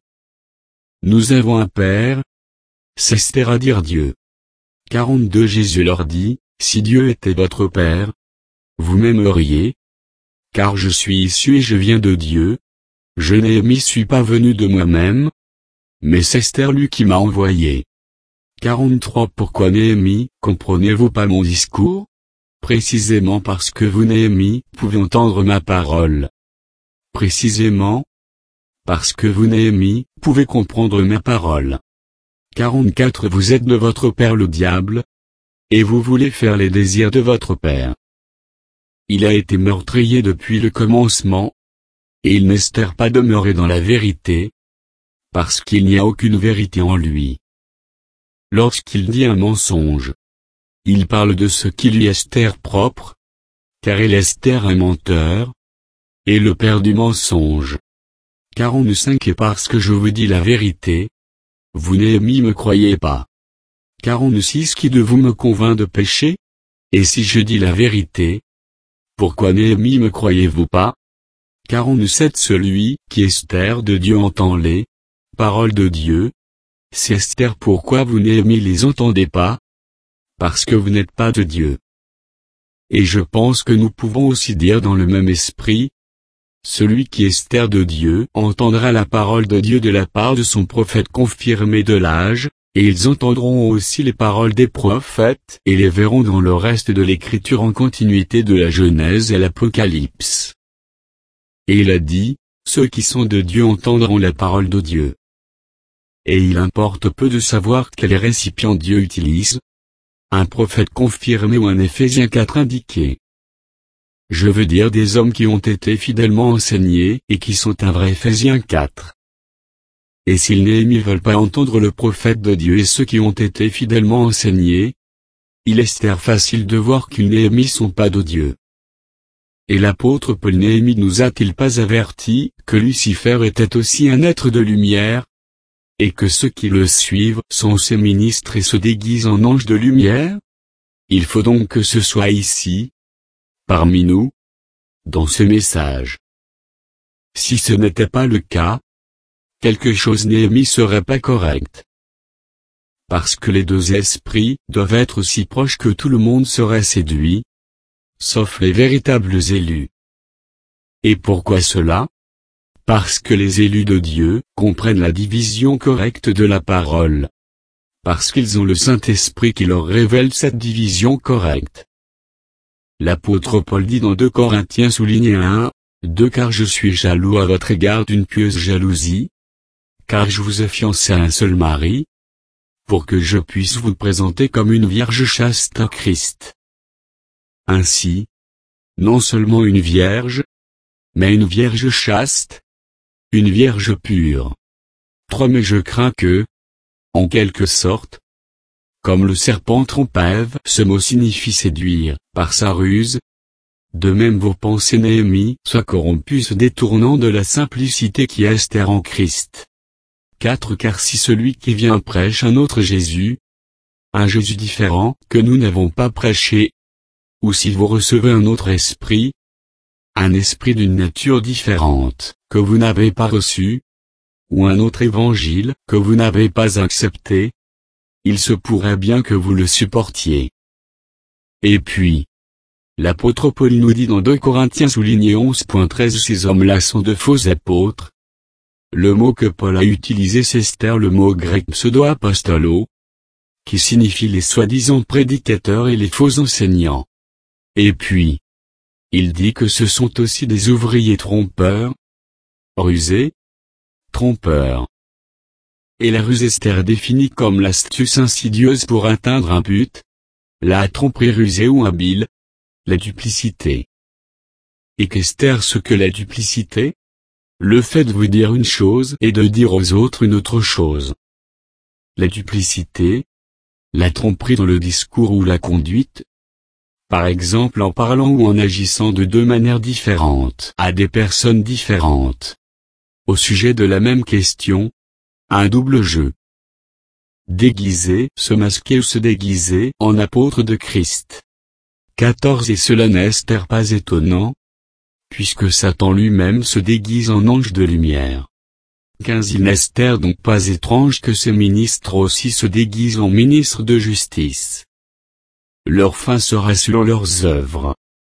Nous avons un père. C'est Esther à dire Dieu. quarante-deux Jésus leur dit, si Dieu était votre père, vous m'aimeriez, car je suis issu et je viens de Dieu. Je Néhémie suis pas venu de moi-même, mais c'est Esther lui qui m'a envoyé. quarante-trois Pourquoi Néhémie, comprenez-vous pas mon discours? Précisément parce que vous Néhémie, pouvez entendre ma parole. Précisément parce que vous Néhémie, pouvez comprendre ma parole. quarante-quatre Vous êtes de votre père le diable, et vous voulez faire les désirs de votre père. il a été meurtrier depuis le commencement, et il n'espère pas demeurer dans la vérité, parce qu'il n'y a aucune vérité en lui. Lorsqu'il dit un mensonge, il parle de ce qui lui est propre, car il est un menteur, et le père du mensonge. quarante-cinq Et parce que je vous dis la vérité, vous Néhémie me croyez pas. quarante-six Qui de vous me convainc de péché? Et si je dis la vérité, pourquoi Néhémie me croyez-vous pas? quarante-sept Celui qui est de Dieu entend les paroles de Dieu. C'est Esther. Pourquoi vous Néhémie les entendez pas? Parce que vous n'êtes pas de Dieu. Et je pense que nous pouvons aussi dire dans le même esprit, celui qui est de Dieu entendra la parole de Dieu de la part de son prophète confirmé de l'âge, et ils entendront aussi les paroles des prophètes et les verront dans le reste de l'écriture en continuité de la Genèse et l'Apocalypse. Et il a dit, ceux qui sont de Dieu entendront la parole de Dieu. Et il importe peu de savoir quel récipient Dieu utilise, un prophète confirmé ou un Éphésiens quatre indiqué. Je veux dire des hommes qui ont été fidèlement enseignés et qui sont un vrai Éphésiens quatre. Et s'ils Néhémie veulent pas entendre le prophète de Dieu et ceux qui ont été fidèlement enseignés, il est facile de voir qu'ils Néhémie sont pas de Dieu. Et l'apôtre Paul Néhémie nous a-t-il pas averti que Lucifer était aussi un être de lumière, et que ceux qui le suivent sont ses ministres et se déguisent en anges de lumière? Il faut donc que ce soit ici, parmi nous, dans ce message. Si ce n'était pas le cas, quelque chose Néhémie serait pas correct. Parce que les deux esprits doivent être si proches que tout le monde serait séduit, sauf les véritables élus. Et pourquoi cela? Parce que les élus de Dieu comprennent la division correcte de la parole. Parce qu'ils ont le Saint-Esprit qui leur révèle cette division correcte. L'apôtre Paul dit dans deux Corinthiens souligné un, deux Car je suis jaloux à votre égard d'une pieuse jalousie, car je vous ai fiancé à un seul mari, pour que je puisse vous présenter comme une vierge chaste à Christ. Ainsi, non seulement une vierge, mais une vierge chaste, une vierge pure. trois Mais je crains que, en quelque sorte, comme le serpent trompa Ève, ce mot signifie séduire, par sa ruse, de même vos pensées Néhémie soient corrompues se détournant de la simplicité qui est en Christ. quatre Car si celui qui vient prêche un autre Jésus, un Jésus différent que nous n'avons pas prêché, ou si vous recevez un autre esprit, un esprit d'une nature différente, que vous n'avez pas reçu, ou un autre évangile que vous n'avez pas accepté, il se pourrait bien que vous le supportiez. Et puis, l'apôtre Paul nous dit dans deux Corinthiens souligné onze treize Ces hommes-là sont de faux apôtres. Le mot que Paul a utilisé c'est le mot grec pseudo-apostolo, qui signifie les soi-disant prédicateurs et les faux enseignants. Et puis, il dit que ce sont aussi des ouvriers trompeurs, rusés, trompeurs. Et la ruse est définie comme l'astuce insidieuse pour atteindre un but, la tromperie rusée ou habile, la duplicité. Et qu'est ce que la duplicité? Le fait de vous dire une chose et de dire aux autres une autre chose. La duplicité, la tromperie dans le discours ou la conduite, par exemple en parlant ou en agissant de deux manières différentes à des personnes différentes, au sujet de la même question, un double jeu. Déguiser, se masquer ou se déguiser en apôtre de Christ. quatorze Et cela n'est pas étonnant, puisque Satan lui-même se déguise en ange de lumière. quinze Il n'est donc pas étrange que ces ministres aussi se déguisent en ministres de justice. Leur fin sera selon leurs œuvres.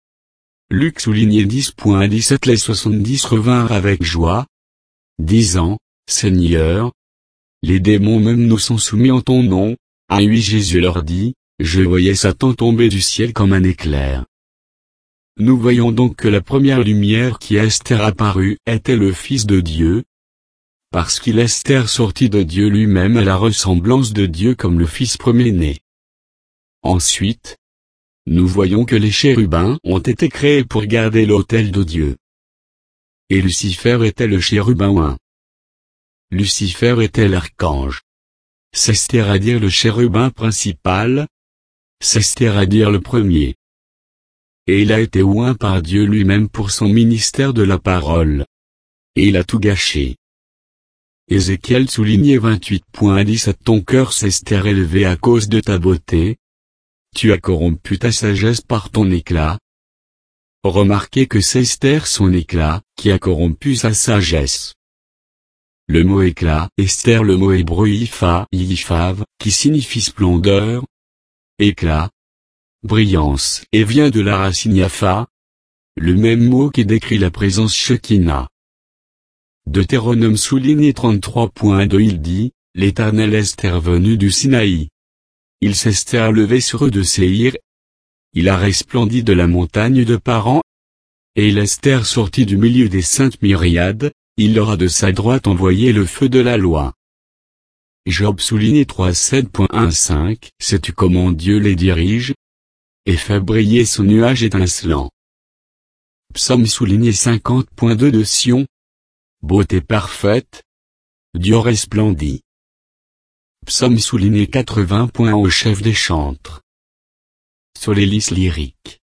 Luc souligné dix dix-sept Les soixante-dix revinrent avec joie, disant, Seigneur, les démons même nous sont soumis en ton nom. À huit Jésus leur dit, je voyais Satan tomber du ciel comme un éclair. Nous voyons donc que la première lumière qui est apparue était le Fils de Dieu, parce qu'il est sorti de Dieu lui-même à la ressemblance de Dieu comme le Fils premier-né. Ensuite, nous voyons que les chérubins ont été créés pour garder l'autel de Dieu. Et Lucifer était le chérubin un. Lucifer était l'archange. C'est-à-dire le chérubin principal. C'est-à-dire le premier. Et il a été oint par Dieu lui-même pour son ministère de la parole. Et il a tout gâché. Ézéchiel souligné vingt-huit dix À ton cœur s'est élevé à cause de ta beauté. Tu as corrompu ta sagesse par ton éclat. Remarquez que c'est Esther son éclat, qui a corrompu sa sagesse. Le mot éclat, Esther le mot hébreu Yipha, Yiphav, qui signifie splendeur, éclat, brillance, et vient de la racine Yafa, le même mot qui décrit la présence Shekinah. Deutéronome souligné trente-trois deux Il dit, l'Éternel est revenu du Sinaï. Il s'est levé sur eux de Séhir. Il a resplendi de la montagne de Paran. Et il est sorti du milieu des saintes myriades, il leur a de sa droite envoyé le feu de la loi. Job souligné trois sept quinze Sais-tu comment Dieu les dirige? Et fait briller son nuage étincelant. Psaume souligné cinquante deux de Sion. Beauté parfaite. Dieu resplendit. Psaume souligné quatre-vingts au chef des chantres. Solélis lyrique.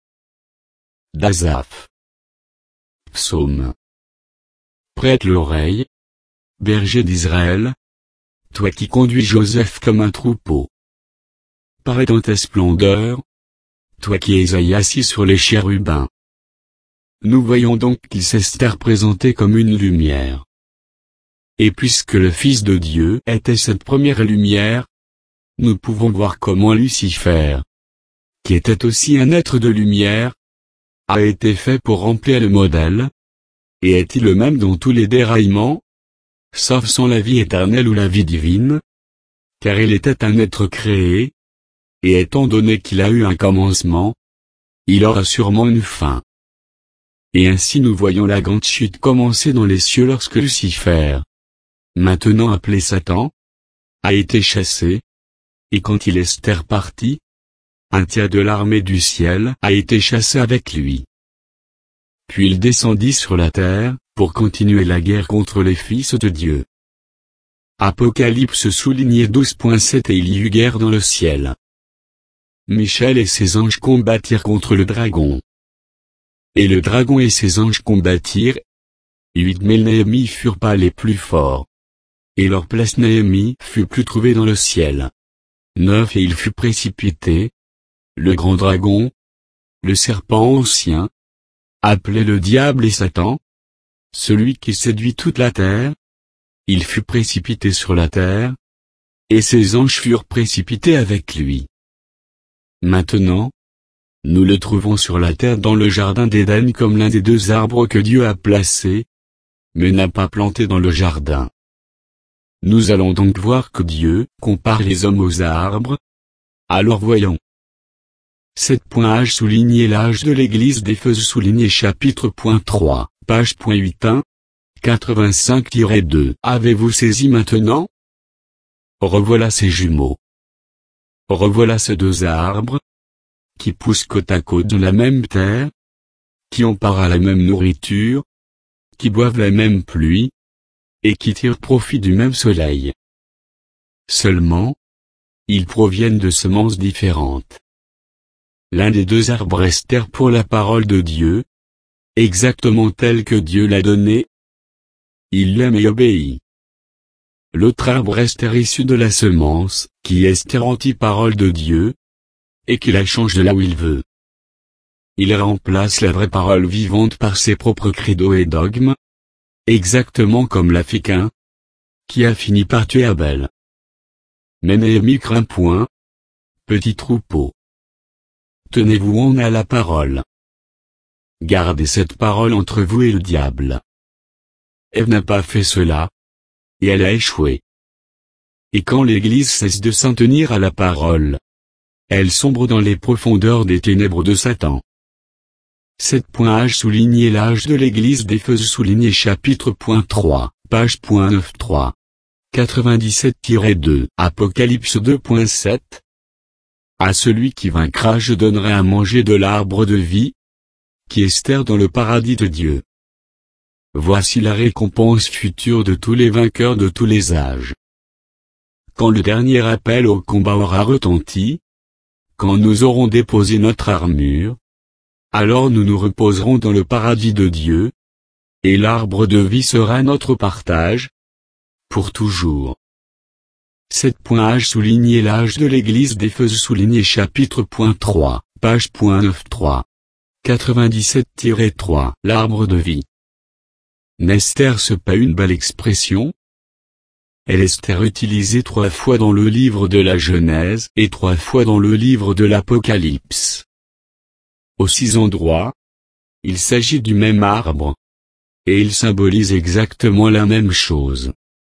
d'Asaph. Psaume. Prête l'oreille. Berger d'Israël. Toi qui conduis Joseph comme un troupeau. Parais dans ta splendeur. Toi qui es assis sur les chérubins. Nous voyons donc qu'il s'est représenté comme une lumière. Et puisque le Fils de Dieu était cette première lumière, nous pouvons voir comment Lucifer, qui était aussi un être de lumière, a été fait pour remplir le modèle. Et est-il le même dans tous les déraillements? Sauf sans la vie éternelle ou la vie divine? Car il était un être créé. Et étant donné qu'il a eu un commencement, il aura sûrement une fin. Et ainsi nous voyons la grande chute commencer dans les cieux lorsque Lucifer, maintenant appelé Satan, a été chassé. Et quand il est reparti, un tiers de l'armée du ciel a été chassé avec lui. Puis il descendit sur la terre, pour continuer la guerre contre les fils de Dieu. Apocalypse souligné douze sept Et il y eut guerre dans le ciel. Michel et ses anges combattirent contre le dragon. Et le dragon et ses anges combattirent. Huit mille Néhémie furent pas les plus forts. Et leur place Néhémie fut plus trouvée dans le ciel. Neuf Et il fut précipité. Le grand dragon, le serpent ancien, appelé le diable et Satan, celui qui séduit toute la terre, il fut précipité sur la terre, et ses anges furent précipités avec lui. Maintenant, nous le trouvons sur la terre dans le jardin d'Éden comme l'un des deux arbres que Dieu a placés, mais n'a pas planté dans le jardin. Nous allons donc voir que Dieu compare les hommes aux arbres. Alors voyons. sept H souligné l'âge de l'église d'Éphèse souligné chapitre trois, page huit un, quatre-vingt-cinq deux. Avez-vous saisi maintenant? Revoilà ces jumeaux. Revoilà ces deux arbres, qui poussent côte à côte dans la même terre, qui ont part à la même nourriture, qui boivent la même pluie, et qui tirent profit du même soleil. Seulement, ils proviennent de semences différentes. L'un des deux arbres est stérile pour la parole de Dieu, exactement telle que Dieu l'a donnée. Il l'aime et obéit. L'autre arbre est stérile issu de la semence, qui est stérile anti-parole de Dieu, et qui la change de là où il veut. Il remplace la vraie parole vivante par ses propres credos et dogmes, exactement comme l'a fait Caïn, qui a fini par tuer Abel. Mais Néhémie craint point. Petit troupeau. Tenez-vous en à la parole. Gardez cette parole entre vous et le diable. Ève n'a pas fait cela. Et elle a échoué. Et quand l'Église cesse de s'en tenir à la parole, elle sombre dans les profondeurs des ténèbres de Satan. sept H souligné l'âge de l'Église d'Éphèse souligné chapitre trois, page neuf trois, quatre-vingt-dix-sept deux. Apocalypse deux sept. À celui qui vaincra je donnerai à manger de l'arbre de vie, qui Esther dans le paradis de Dieu. Voici la récompense future de tous les vainqueurs de tous les âges. Quand le dernier appel au combat aura retenti, quand nous aurons déposé notre armure, alors nous nous reposerons dans le paradis de Dieu, et l'arbre de vie sera notre partage, pour toujours. sept H souligné l'âge de l'église d'Éphèse souligné chapitre trois, page neuf-trois. quatre-vingt-dix-sept tiret trois L'arbre de vie. N'est-ce pas une belle expression? Elle est utilisée trois fois dans le livre de la Genèse et trois fois dans le livre de l'Apocalypse. Aux six endroits, il s'agit du même arbre, et il symbolise exactement la même chose.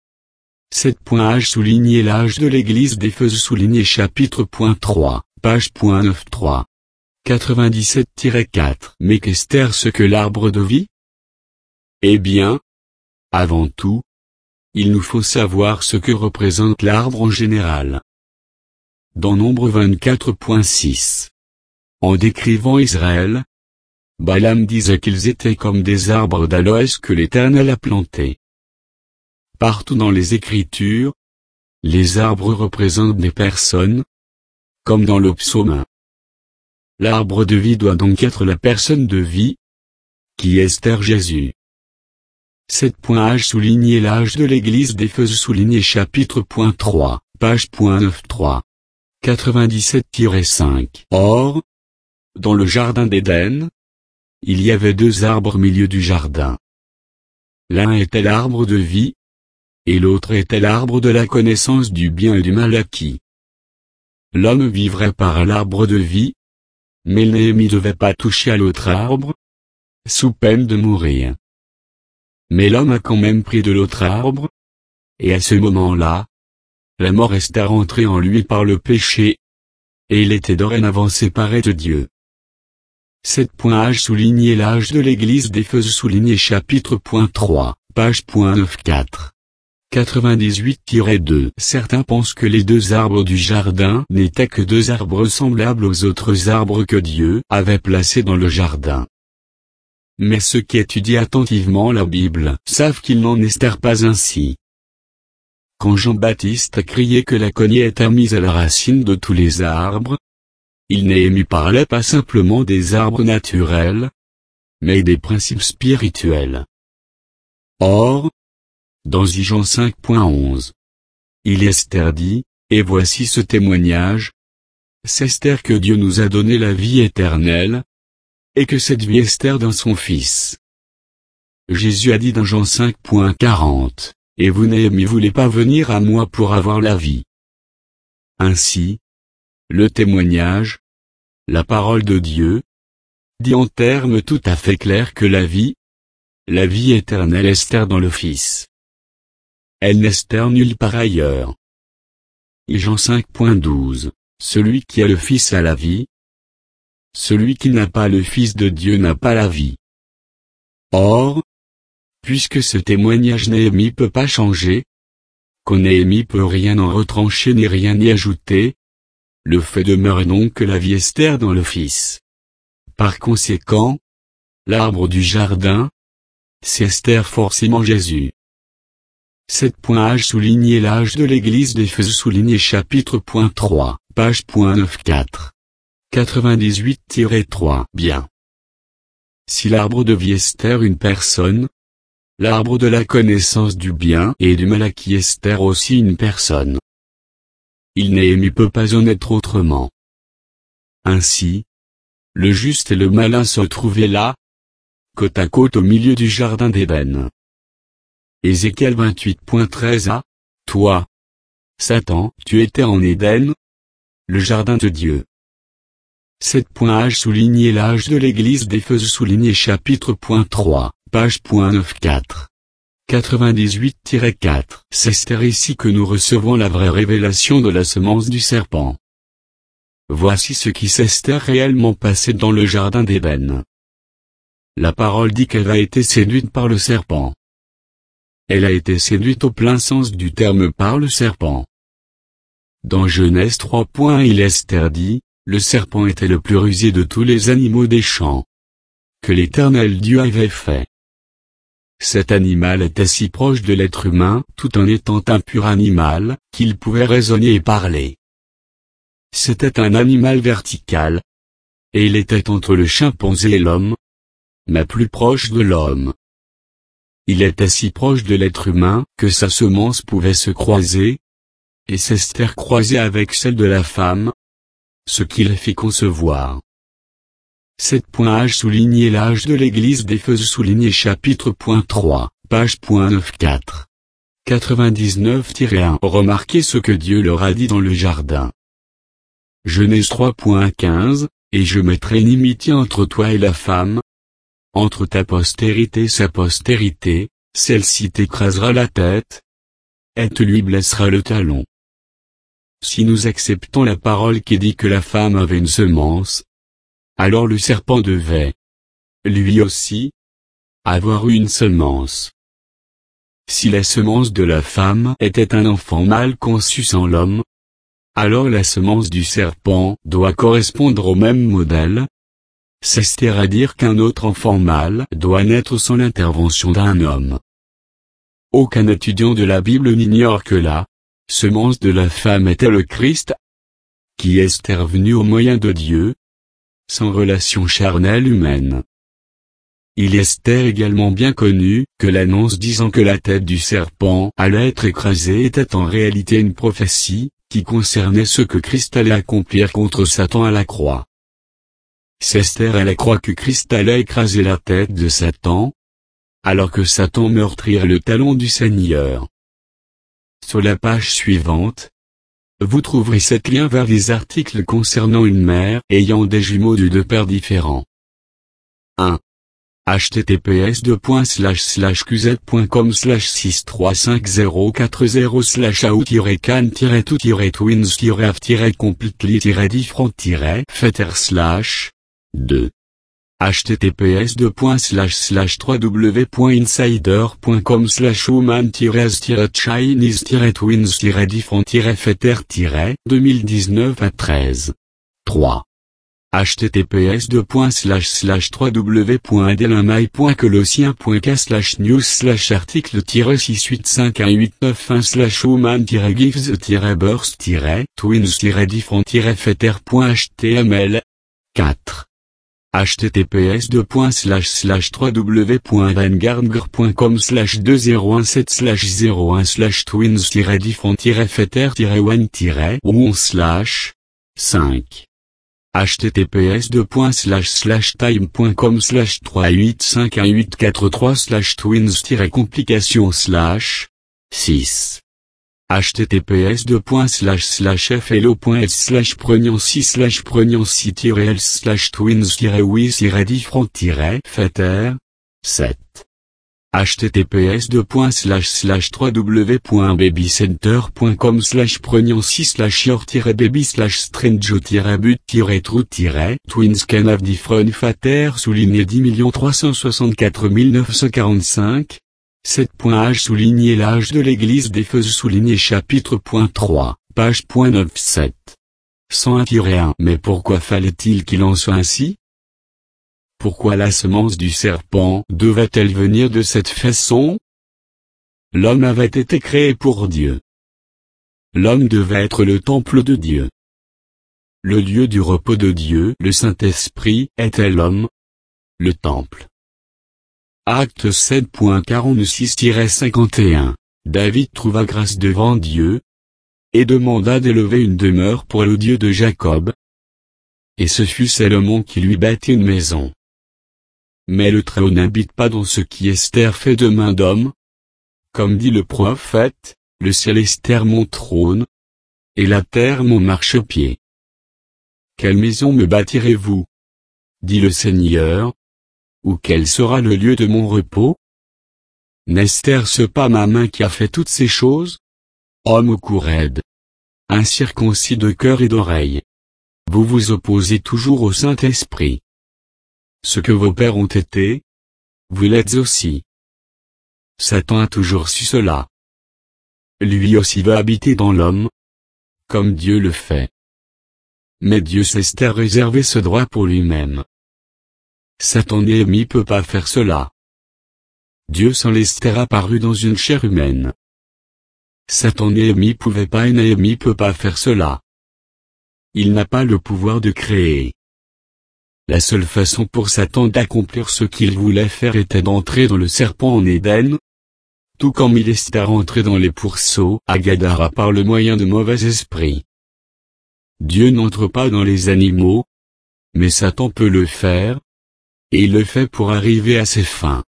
sept H souligné l'âge de l'église d'Éphèse souligné chapitre trois, page neuf-trois. quatre-vingt-dix-sept tiret quatre Mais qu'est-ce ce que l'arbre de vie? Eh bien, avant tout, il nous faut savoir ce que représente l'arbre en général. Dans Nombre vingt-quatre point six. En décrivant Israël, Balaam disait qu'ils étaient comme des arbres d'aloès que l'Éternel a plantés. Partout dans les Écritures, les arbres représentent des personnes, comme dans le psaume un. L'arbre de vie doit donc être la personne de vie, qui est Esther Jésus. sept H souligné l'âge de l'église d'Éphèse souligné chapitre trois, page neuf-trois. quatre-vingt-dix-sept tiret cinq Or, dans le jardin d'Éden, il y avait deux arbres au milieu du jardin. L'un était l'arbre de vie, et l'autre était l'arbre de la connaissance du bien et du mal acquis. L'homme vivrait par l'arbre de vie, mais il ne devait pas toucher à l'autre arbre, sous peine de mourir. Mais l'homme a quand même pris de l'autre arbre, et à ce moment-là, la mort est rentrée en lui par le péché, et il était dorénavant séparé de Dieu. sept H souligné l'âge de l'église d'Éphèse souligné chapitre trois, page neuf-quatre. quatre-vingt-dix-huit tiret deux Certains pensent que les deux arbres du jardin n'étaient que deux arbres semblables aux autres arbres que Dieu avait placés dans le jardin. Mais ceux qui étudient attentivement la Bible savent qu'il n'en est pas ainsi. Quand Jean-Baptiste a crié que la cognée était mise à la racine de tous les arbres, il ne parlait pas simplement des arbres naturels, mais des principes spirituels. Or, dans Jean cinq point onze, il est dit, et voici ce témoignage, c'est Esther que Dieu nous a donné la vie éternelle, et que cette vie est dans son Fils. Jésus a dit dans Jean cinq point quarante, et vous ne voulez pas venir à moi pour avoir la vie. Ainsi, le témoignage, la parole de Dieu, dit en termes tout à fait clairs que la vie, la vie éternelle est dans le Fils. Elle n'est nulle part ailleurs. Jean cinq point douze, celui qui a le Fils a la vie. Celui qui n'a pas le Fils de Dieu n'a pas la vie. Or, puisque ce témoignage Néhémie peut pas changer, qu'on Néhémie peut rien en retrancher ni rien y ajouter, le fait demeure donc que la vie est dans le Fils. Par conséquent, l'arbre du jardin, c'est Esther forcément Jésus. sept H souligné l'âge de l'église d'Éphèse souligné chapitre trois, page neuf-quatre. quatre-vingt-dix-huit tiret trois Bien. Si l'arbre de vie est une personne, l'arbre de la connaissance du bien et du mal acquis est aussi une personne. Il ne peut pas en être autrement. Ainsi, le juste et le malin se trouvaient là, côte à côte au milieu du jardin d'Éden. Ézéchiel vingt-huit point treize A, toi, Satan, tu étais en Éden, le jardin de Dieu. sept H souligné l'âge de l'église d'Éphèse souligné chapitre trois, page neuf-quatre. quatre-vingt-dix-huit tiret quatre C'est Esther ici que nous recevons la vraie révélation de la semence du serpent. Voici ce qui s'est réellement passé dans le jardin d'Éden. La parole dit qu'elle a été séduite par le serpent. Elle a été séduite au plein sens du terme par le serpent. Dans Genèse trois. Il Esther dit, le serpent était le plus rusé de tous les animaux des champs que l'Éternel Dieu avait fait. Cet animal était si proche de l'être humain, tout en étant un pur animal, qu'il pouvait raisonner et parler. C'était un animal vertical, et il était entre le chimpanzé et l'homme, mais plus proche de l'homme. Il était si proche de l'être humain, que sa semence pouvait se croiser, et s'Esther croiser avec celle de la femme, ce qui la fit concevoir. sept. H souligné l'âge de l'église d'Éphèse souligné chapitre trois, page quatre-vingt-dix-neuf. quatre-vingt-dix-neuf un. Remarquez ce que Dieu leur a dit dans le jardin. Genèse trois. quinze, et je mettrai inimitié entre toi et la femme, entre ta postérité et sa postérité, celle-ci t'écrasera la tête, et te lui blessera le talon. Si nous acceptons la parole qui dit que la femme avait une semence, alors le serpent devait, lui aussi, avoir eu une semence. Si la semence de la femme était un enfant mal conçu sans l'homme, alors la semence du serpent doit correspondre au même modèle, c'est-à-dire qu'un autre enfant mâle doit naître sans l'intervention d'un homme. Aucun étudiant de la Bible n'ignore que la semence de la femme était le Christ, qui est intervenu au moyen de Dieu, sans relation charnelle humaine. Il est également bien connu que l'annonce disant que la tête du serpent allait être écrasée était en réalité une prophétie, qui concernait ce que Christ allait accomplir contre Satan à la croix. Esther elle croit que Christ allait écraser la tête de Satan, alors que Satan meurtrirait le talon du Seigneur. Sur la page suivante, vous trouverez sept liens vers des articles concernant une mère ayant des jumeaux de deux pères différents. un. h t t p s deux slash slash q z point com slash six trois cinq zéro quatre zéro slash out can tout twins av completely different fetter slash deux. h t t p s deux slash slash w w w point insider point com slash woman as chinese twins different fetter deux mille dix-neuf à treize. trois. h t t p s deux slash slash w w w point adelinmail point colossien point k slash news slash article six huit cinq un huit neuf un slash woman gives burst twins different fetter point h t m l. quatre. h t t p s deux slash slash w w w point vanguard point com slash deux zéro un sept slash zéro un slash twins different fetter one ou slash cinq. h t t p s deux slash slash time point com slash trois huit cinq un huit quatre trois slash twins complication slash six. h t t p s deux slash slash f l o point s slash pregnancy slash pregnancy l slash twins oui different fetter sept. h t t p s deux slash slash w w w point babycenter point com slash pregnancy slash your baby slash strange but true twins can have different fetter souligné dix millions trois cent soixante-quatre mille neuf cent quarante-cinq. sept. H souligné l'âge de l'église d'Éphèse souligné chapitre trois, page quatre-vingt-dix-sept. cent un. Mais pourquoi fallait-il qu'il en soit ainsi? Pourquoi la semence du serpent devait-elle venir de cette façon? L'homme avait été créé pour Dieu. L'homme devait être le temple de Dieu. Le lieu du repos de Dieu, le Saint-Esprit, était l'homme, le temple. Acte sept quarante-six cinquante et un. David trouva grâce devant Dieu, et demanda d'élever une demeure pour le Dieu de Jacob. Et ce fut Salomon qui lui bâtit une maison. Mais le Très-Haut n'habite pas dans ce qui Esther fait de main d'homme. Comme dit le prophète, le ciel Esther mon trône, et la terre mon marchepied. Quelle maison me bâtirez-vous? Dit le Seigneur. Ou quel sera le lieu de mon repos? N'est-ce pas ma main qui a fait toutes ces choses? Homme au cou raide, incirconcis de cœur et d'oreille. Vous vous opposez toujours au Saint-Esprit. Ce que vos pères ont été, vous l'êtes aussi. Satan a toujours su cela. Lui aussi veut habiter dans l'homme, comme Dieu le fait. Mais Dieu s'est réservé ce droit pour lui-même. Satan Néhémie peut pas faire cela. Dieu sans l'Esther apparu dans une chair humaine. Satan Néhémie pouvait pas et Néhémie peut pas faire cela. Il n'a pas le pouvoir de créer. La seule façon pour Satan d'accomplir ce qu'il voulait faire était d'entrer dans le serpent en Éden, tout comme il est entré dans les pourceaux à Gadara par le moyen de mauvais esprits. Dieu n'entre pas dans les animaux, mais Satan peut le faire, et il le fait pour arriver à ses fins.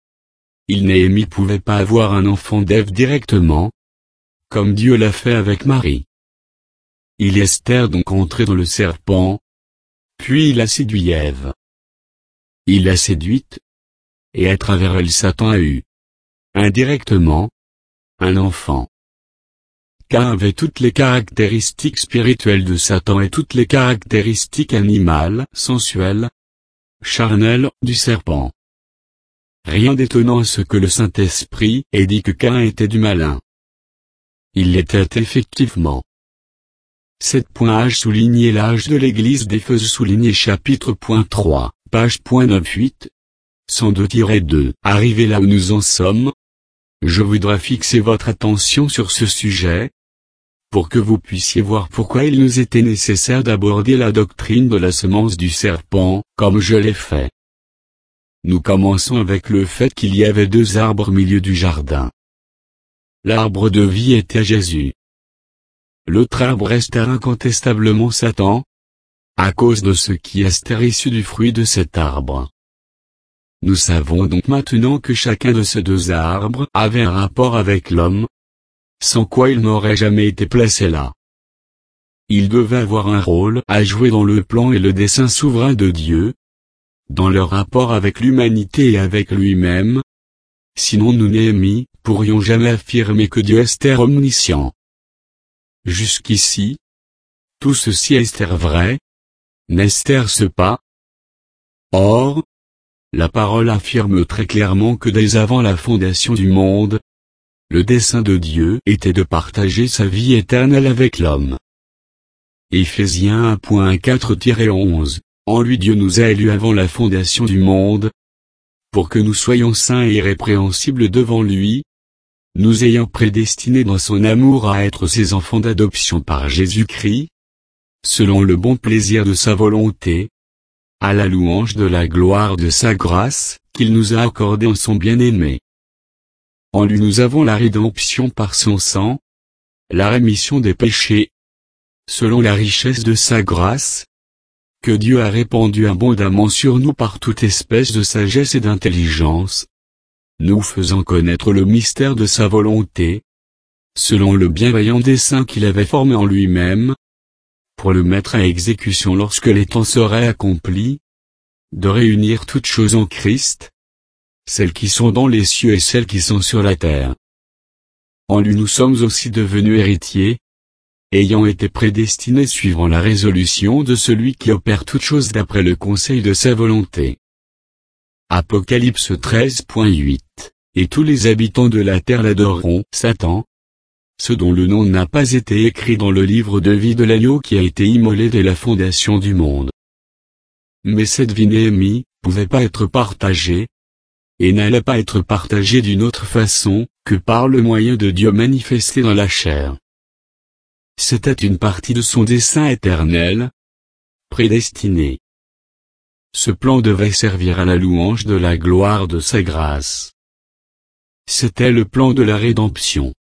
Il Néhémie pouvait pas avoir un enfant d'Ève directement, comme Dieu l'a fait avec Marie. Il est Esther donc entré dans le serpent, puis il a séduit Ève. Il l'a séduite, et à travers elle Satan a eu, indirectement, un enfant. Caïn avait toutes les caractéristiques spirituelles de Satan et toutes les caractéristiques animales, sensuelles, charnelles, du serpent. Rien d'étonnant à ce que le Saint-Esprit ait dit que Caïn était du malin. Il l'était effectivement. sept H souligné l'âge de l'église d'Éphèse souligné chapitre trois, page neuf-huit, cent deux deux. Arrivé là où nous en sommes, je voudrais fixer votre attention sur ce sujet, pour que vous puissiez voir pourquoi il nous était nécessaire d'aborder la doctrine de la semence du serpent, comme je l'ai fait. Nous commençons avec le fait qu'il y avait deux arbres au milieu du jardin. L'arbre de vie était Jésus. L'autre arbre resta incontestablement Satan, à cause de ce qui est issu du fruit de cet arbre. Nous savons donc maintenant que chacun de ces deux arbres avait un rapport avec l'homme, sans quoi il n'aurait jamais été placé là. Il devait avoir un rôle à jouer dans le plan et le dessein souverain de Dieu, dans leur rapport avec l'humanité et avec lui-même. Sinon nous Néhémie, pourrions jamais affirmer que Dieu est omniscient. Jusqu'ici, tout ceci est vrai, n'est-ce pas? Or, la parole affirme très clairement que dès avant la fondation du monde, le dessein de Dieu était de partager sa vie éternelle avec l'homme. Éphésiens un quatre onze. En lui Dieu nous a élus avant la fondation du monde, pour que nous soyons saints et irrépréhensibles devant lui, nous ayant prédestinés dans son amour à être ses enfants d'adoption par Jésus-Christ, selon le bon plaisir de sa volonté, à la louange de la gloire de sa grâce, qu'il nous a accordée en son bien-aimé. En lui nous avons la rédemption par son sang, la rémission des péchés, selon la richesse de sa grâce, que Dieu a répandue abondamment sur nous par toute espèce de sagesse et d'intelligence, nous faisant connaître le mystère de sa volonté, selon le bienveillant dessein qu'il avait formé en lui-même, pour le mettre à exécution lorsque les temps seraient accomplis, de réunir toutes choses en Christ, celles qui sont dans les cieux et celles qui sont sur la terre. En lui nous sommes aussi devenus héritiers, ayant été prédestinés suivant la résolution de celui qui opère toutes choses d'après le conseil de sa volonté. Apocalypse treize huit. Et tous les habitants de la terre l'adoreront, Satan, ceux dont le nom n'a pas été écrit dans le livre de vie de l'agneau qui a été immolé dès la fondation du monde. Mais cette vie Néhémie pouvait pas être partagée, et n'allait pas être partagée d'une autre façon, que par le moyen de Dieu manifesté dans la chair. C'était une partie de son dessein éternel, prédestiné. Ce plan devait servir à la louange de la gloire de sa grâce. C'était le plan de la rédemption.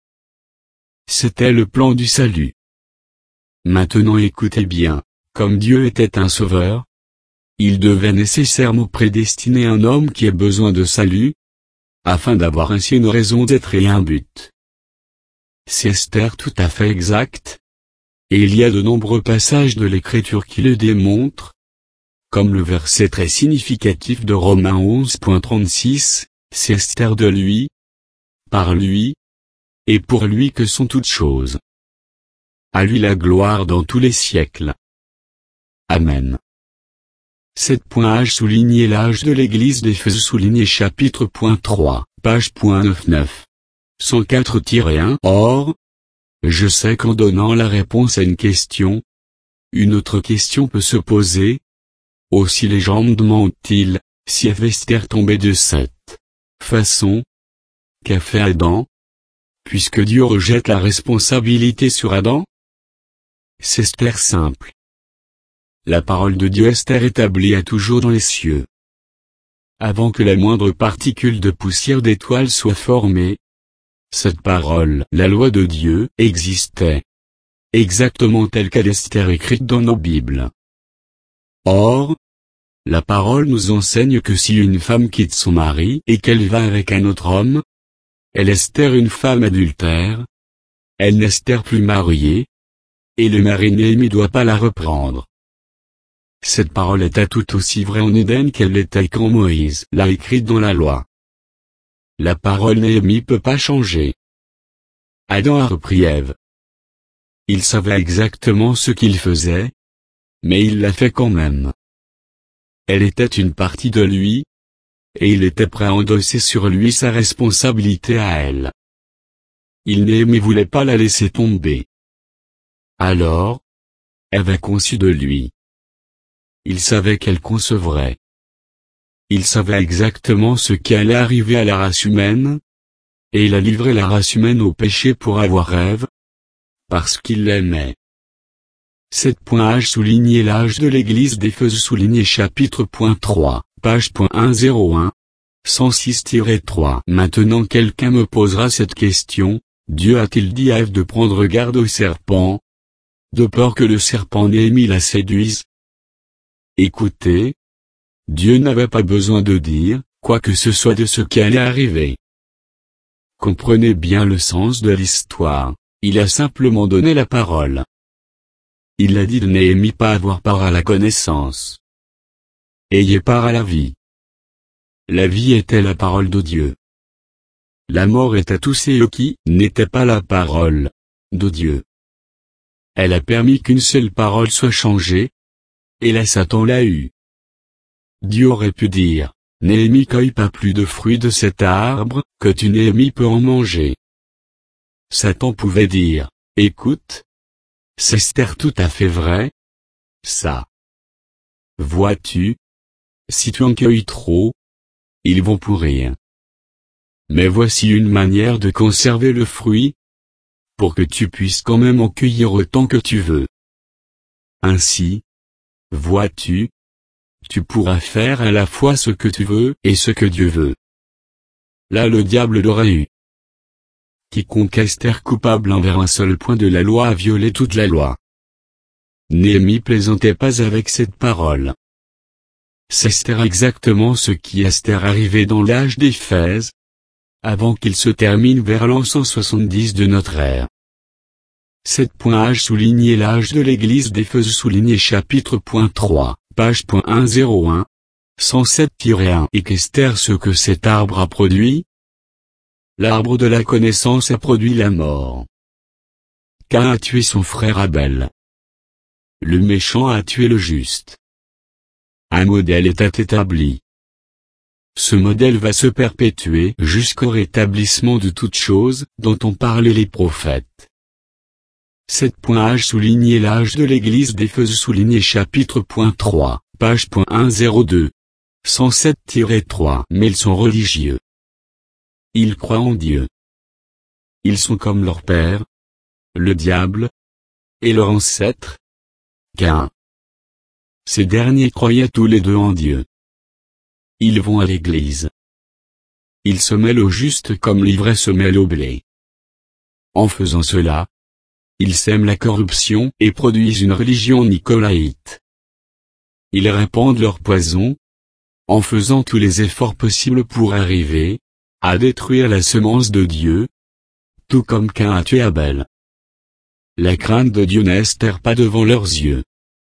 C'était le plan du salut. Maintenant écoutez bien, comme Dieu était un sauveur, il devait nécessairement prédestiner un homme qui ait besoin de salut, afin d'avoir ainsi une raison d'être et un but. C'est Esther tout à fait exact, et il y a de nombreux passages de l'Écriture qui le démontrent, comme le verset très significatif de Romains onze trente-six, c'est Esther de lui, par lui, et pour lui que sont toutes choses. À lui la gloire dans tous les siècles. Amen. sept H souligné l'âge de l'église d'Éphèse souligné chapitre trois, page neuf neuf. cent quatre un. Or, je sais qu'en donnant la réponse à une question, une autre question peut se poser. Aussi les gens me demandent-ils, si Esther tombait de cette façon, qu'a fait Adam, puisque Dieu rejette la responsabilité sur Adam? C'est Esther simple. La parole de Dieu Esther établie à toujours dans les cieux. Avant que la moindre particule de poussière d'étoile soit formée, cette parole, la loi de Dieu, existait. Exactement telle qu'elle est écrite dans nos Bibles. Or, la parole nous enseigne que si une femme quitte son mari et qu'elle va avec un autre homme, elle est une femme adultère, elle n'est plus mariée, et le mari Néhémie doit pas la reprendre. Cette parole était tout aussi vraie en Éden qu'elle l'était quand Moïse l'a écrite dans la loi. La parole Néhémie peut pas changer. Adam a repris Ève. Il savait exactement ce qu'il faisait, mais il l'a fait quand même. Elle était une partie de lui, et il était prêt à endosser sur lui sa responsabilité à elle. Il Néhémie voulait pas la laisser tomber. Alors, Ève a conçu de lui. Il savait qu'elle concevrait. Il savait exactement ce qui allait arriver à la race humaine, et il a livré la race humaine au péché pour avoir Ève, parce qu'il l'aimait. sept H souligné l'âge de l'église d'Éphèse souligné chapitre trois, page un zéro un, cent six trois. Maintenant quelqu'un me posera cette question, Dieu a-t-il dit à Ève de prendre garde au serpent, de peur que le serpent Néhémie la séduise? Écoutez, Dieu n'avait pas besoin de dire, quoi que ce soit de ce qui allait arriver. Comprenez bien le sens de l'histoire, il a simplement donné la parole. Il a dit de Néhémie pas avoir part à la connaissance. Ayez part à la vie. La vie était la parole de Dieu. La mort était tous ceux qui n'étaient pas la parole de Dieu. Elle a permis qu'une seule parole soit changée, et là Satan l'a eue. Dieu aurait pu dire, Néhémie cueille pas plus de fruits de cet arbre, que tu Néhémie peux en manger. Satan pouvait dire, écoute, c'est Esther tout à fait vrai, ça. Vois-tu, si tu en cueilles trop, ils vont pourrir. Mais voici une manière de conserver le fruit, pour que tu puisses quand même en cueillir autant que tu veux. Ainsi, vois-tu, tu pourras faire à la fois ce que tu veux et ce que Dieu veut. Là le diable l'aurait eu. Quiconque Esther coupable envers un seul point de la loi a violé toute la loi. Néhémie plaisantait pas avec cette parole. C'est Esther exactement ce qui Esther arrivait dans l'âge d'Éphèse, avant qu'il se termine vers l'an cent soixante-dix de notre ère. sept H souligné l'âge de l'église d'Éphèse souligné chapitre trois, page un zéro un, cent sept un. Et qu'Esther ce que cet arbre a produit? L'arbre de la connaissance a produit la mort. Caïn a tué son frère Abel. Le méchant a tué le juste. Un modèle était établi. Ce modèle va se perpétuer jusqu'au rétablissement de toutes choses dont ont parlé les prophètes. sept H souligné l'âge de l'église d'Éphèse souligné chapitre trois, page un zéro deux, cent sept trois. Mais ils sont religieux. Ils croient en Dieu. Ils sont comme leur père, le diable, et leur ancêtre, Caïn. Ces derniers croyaient tous les deux en Dieu. Ils vont à l'église. Ils se mêlent au juste comme l'ivraie se mêle au blé. En faisant cela, ils sèment la corruption et produisent une religion nicolaïte. Ils répandent leur poison, en faisant tous les efforts possibles pour arriver à détruire la semence de Dieu, tout comme Caïn a tué Abel. La crainte de Dieu n'estère pas devant leurs yeux.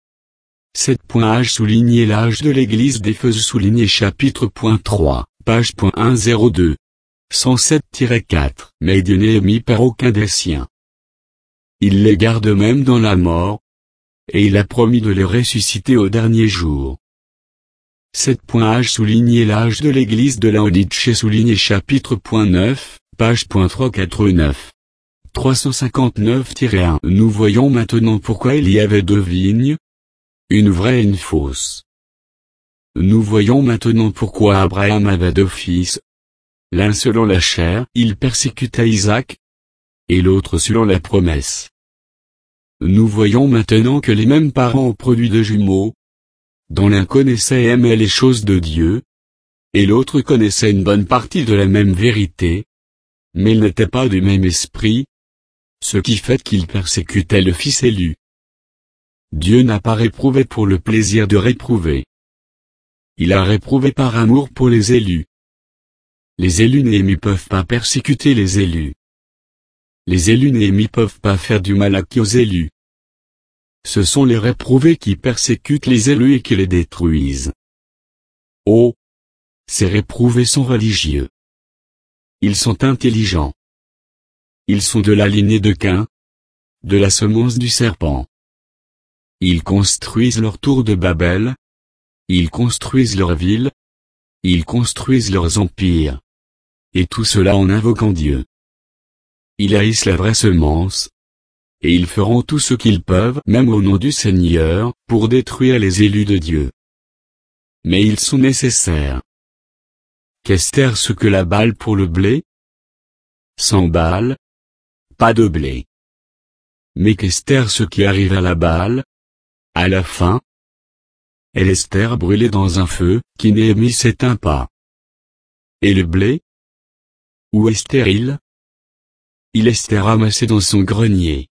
sept H souligné l'âge de l'église d'Éphèse souligné chapitre trois, page un zéro deux, cent sept quatre. Mais Dieu Néhémie perd aucun des siens. Il les garde même dans la mort, et il a promis de les ressusciter au dernier jour. sept H souligné l'âge de l'église de Laodice souligné chapitre neuf, page trois cent quatre-vingt-neuf. trois cent cinquante-neuf tiret un. Nous voyons maintenant pourquoi il y avait deux vignes, une vraie et une fausse. Nous voyons maintenant pourquoi Abraham avait deux fils. L'un selon la chair, il persécuta Isaac, et l'autre selon la promesse. Nous voyons maintenant que les mêmes parents ont produit deux jumeaux, dont l'un connaissait et aimait les choses de Dieu, et l'autre connaissait une bonne partie de la même vérité, mais il n'était pas du même esprit, ce qui fait qu'il persécutait le fils élu. Dieu n'a pas réprouvé pour le plaisir de réprouver. Il a réprouvé par amour pour les élus. Les élus néhémis peuvent pas persécuter les élus. Les élus néhémis peuvent pas faire du mal à qui aux élus. Ce sont les réprouvés qui persécutent les élus et qui les détruisent. Oh! Ces réprouvés sont religieux. Ils sont intelligents. Ils sont de la lignée de Caïn, de la semence du serpent. Ils construisent leur tour de Babel. Ils construisent leurs villes. Ils construisent leurs empires. Et tout cela en invoquant Dieu. Ils haïssent la vraie semence. Et ils feront tout ce qu'ils peuvent, même au nom du Seigneur, pour détruire les élus de Dieu. Mais ils sont nécessaires. Qu'est-ce ce que la balle pour le blé? Sans balle, pas de blé. Mais qu'est-ce ce qui arrive à la balle? À la fin, elle est brûlée dans un feu, qui Néhémie s'éteint pas. Et le blé? Où est stérile? Il est ramassé dans son grenier.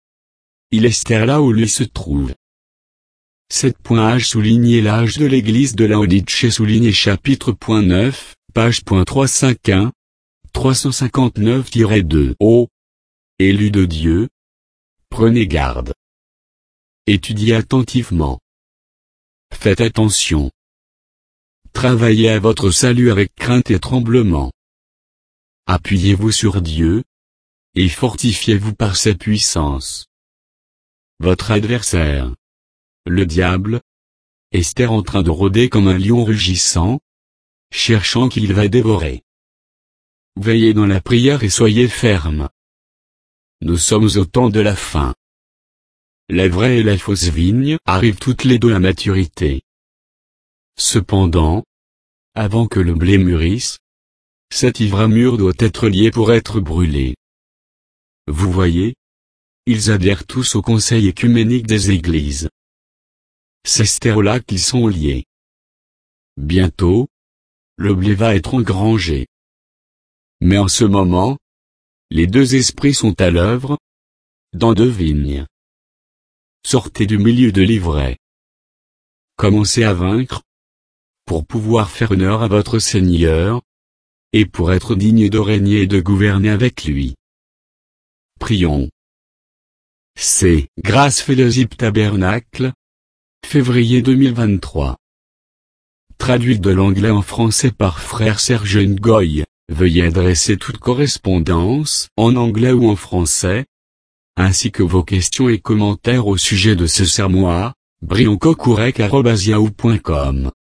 Il est là où lui se trouve. sept H souligné l'âge de l'église de Laodice souligné chapitre point neuf, page point trois cent cinquante-et-un, trois cent cinquante-neuf tiret deux. Ô élus de Dieu, prenez garde. Étudiez attentivement. Faites attention. Travaillez à votre salut avec crainte et tremblement. Appuyez-vous sur Dieu, et fortifiez-vous par sa puissance. Votre adversaire, le diable, est en train de rôder comme un lion rugissant, cherchant qui il va dévorer. Veillez dans la prière et soyez fermes. Nous sommes au temps de la fin. La vraie et la fausse vigne arrivent toutes les deux à maturité. Cependant, avant que le blé mûrisse, cet ivraie mûr doit être lié pour être brûlé. Vous voyez? Ils adhèrent tous au conseil œcuménique des églises. C'est là qu'ils sont liés. Bientôt, le blé va être engrangé. Mais en ce moment, les deux esprits sont à l'œuvre, dans deux vignes. Sortez du milieu de l'ivraie. Commencez à vaincre, pour pouvoir faire honneur à votre Seigneur, et pour être digne de régner et de gouverner avec lui. Prions. C'est Grace Fellowship Tabernacle, février deux mille vingt-trois. Traduit de l'anglais en français par Frère Serge Ngoy. Veuillez adresser toute correspondance, en anglais ou en français, ainsi que vos questions et commentaires au sujet de ce sermon à brioncocourec arobase yahoo point com.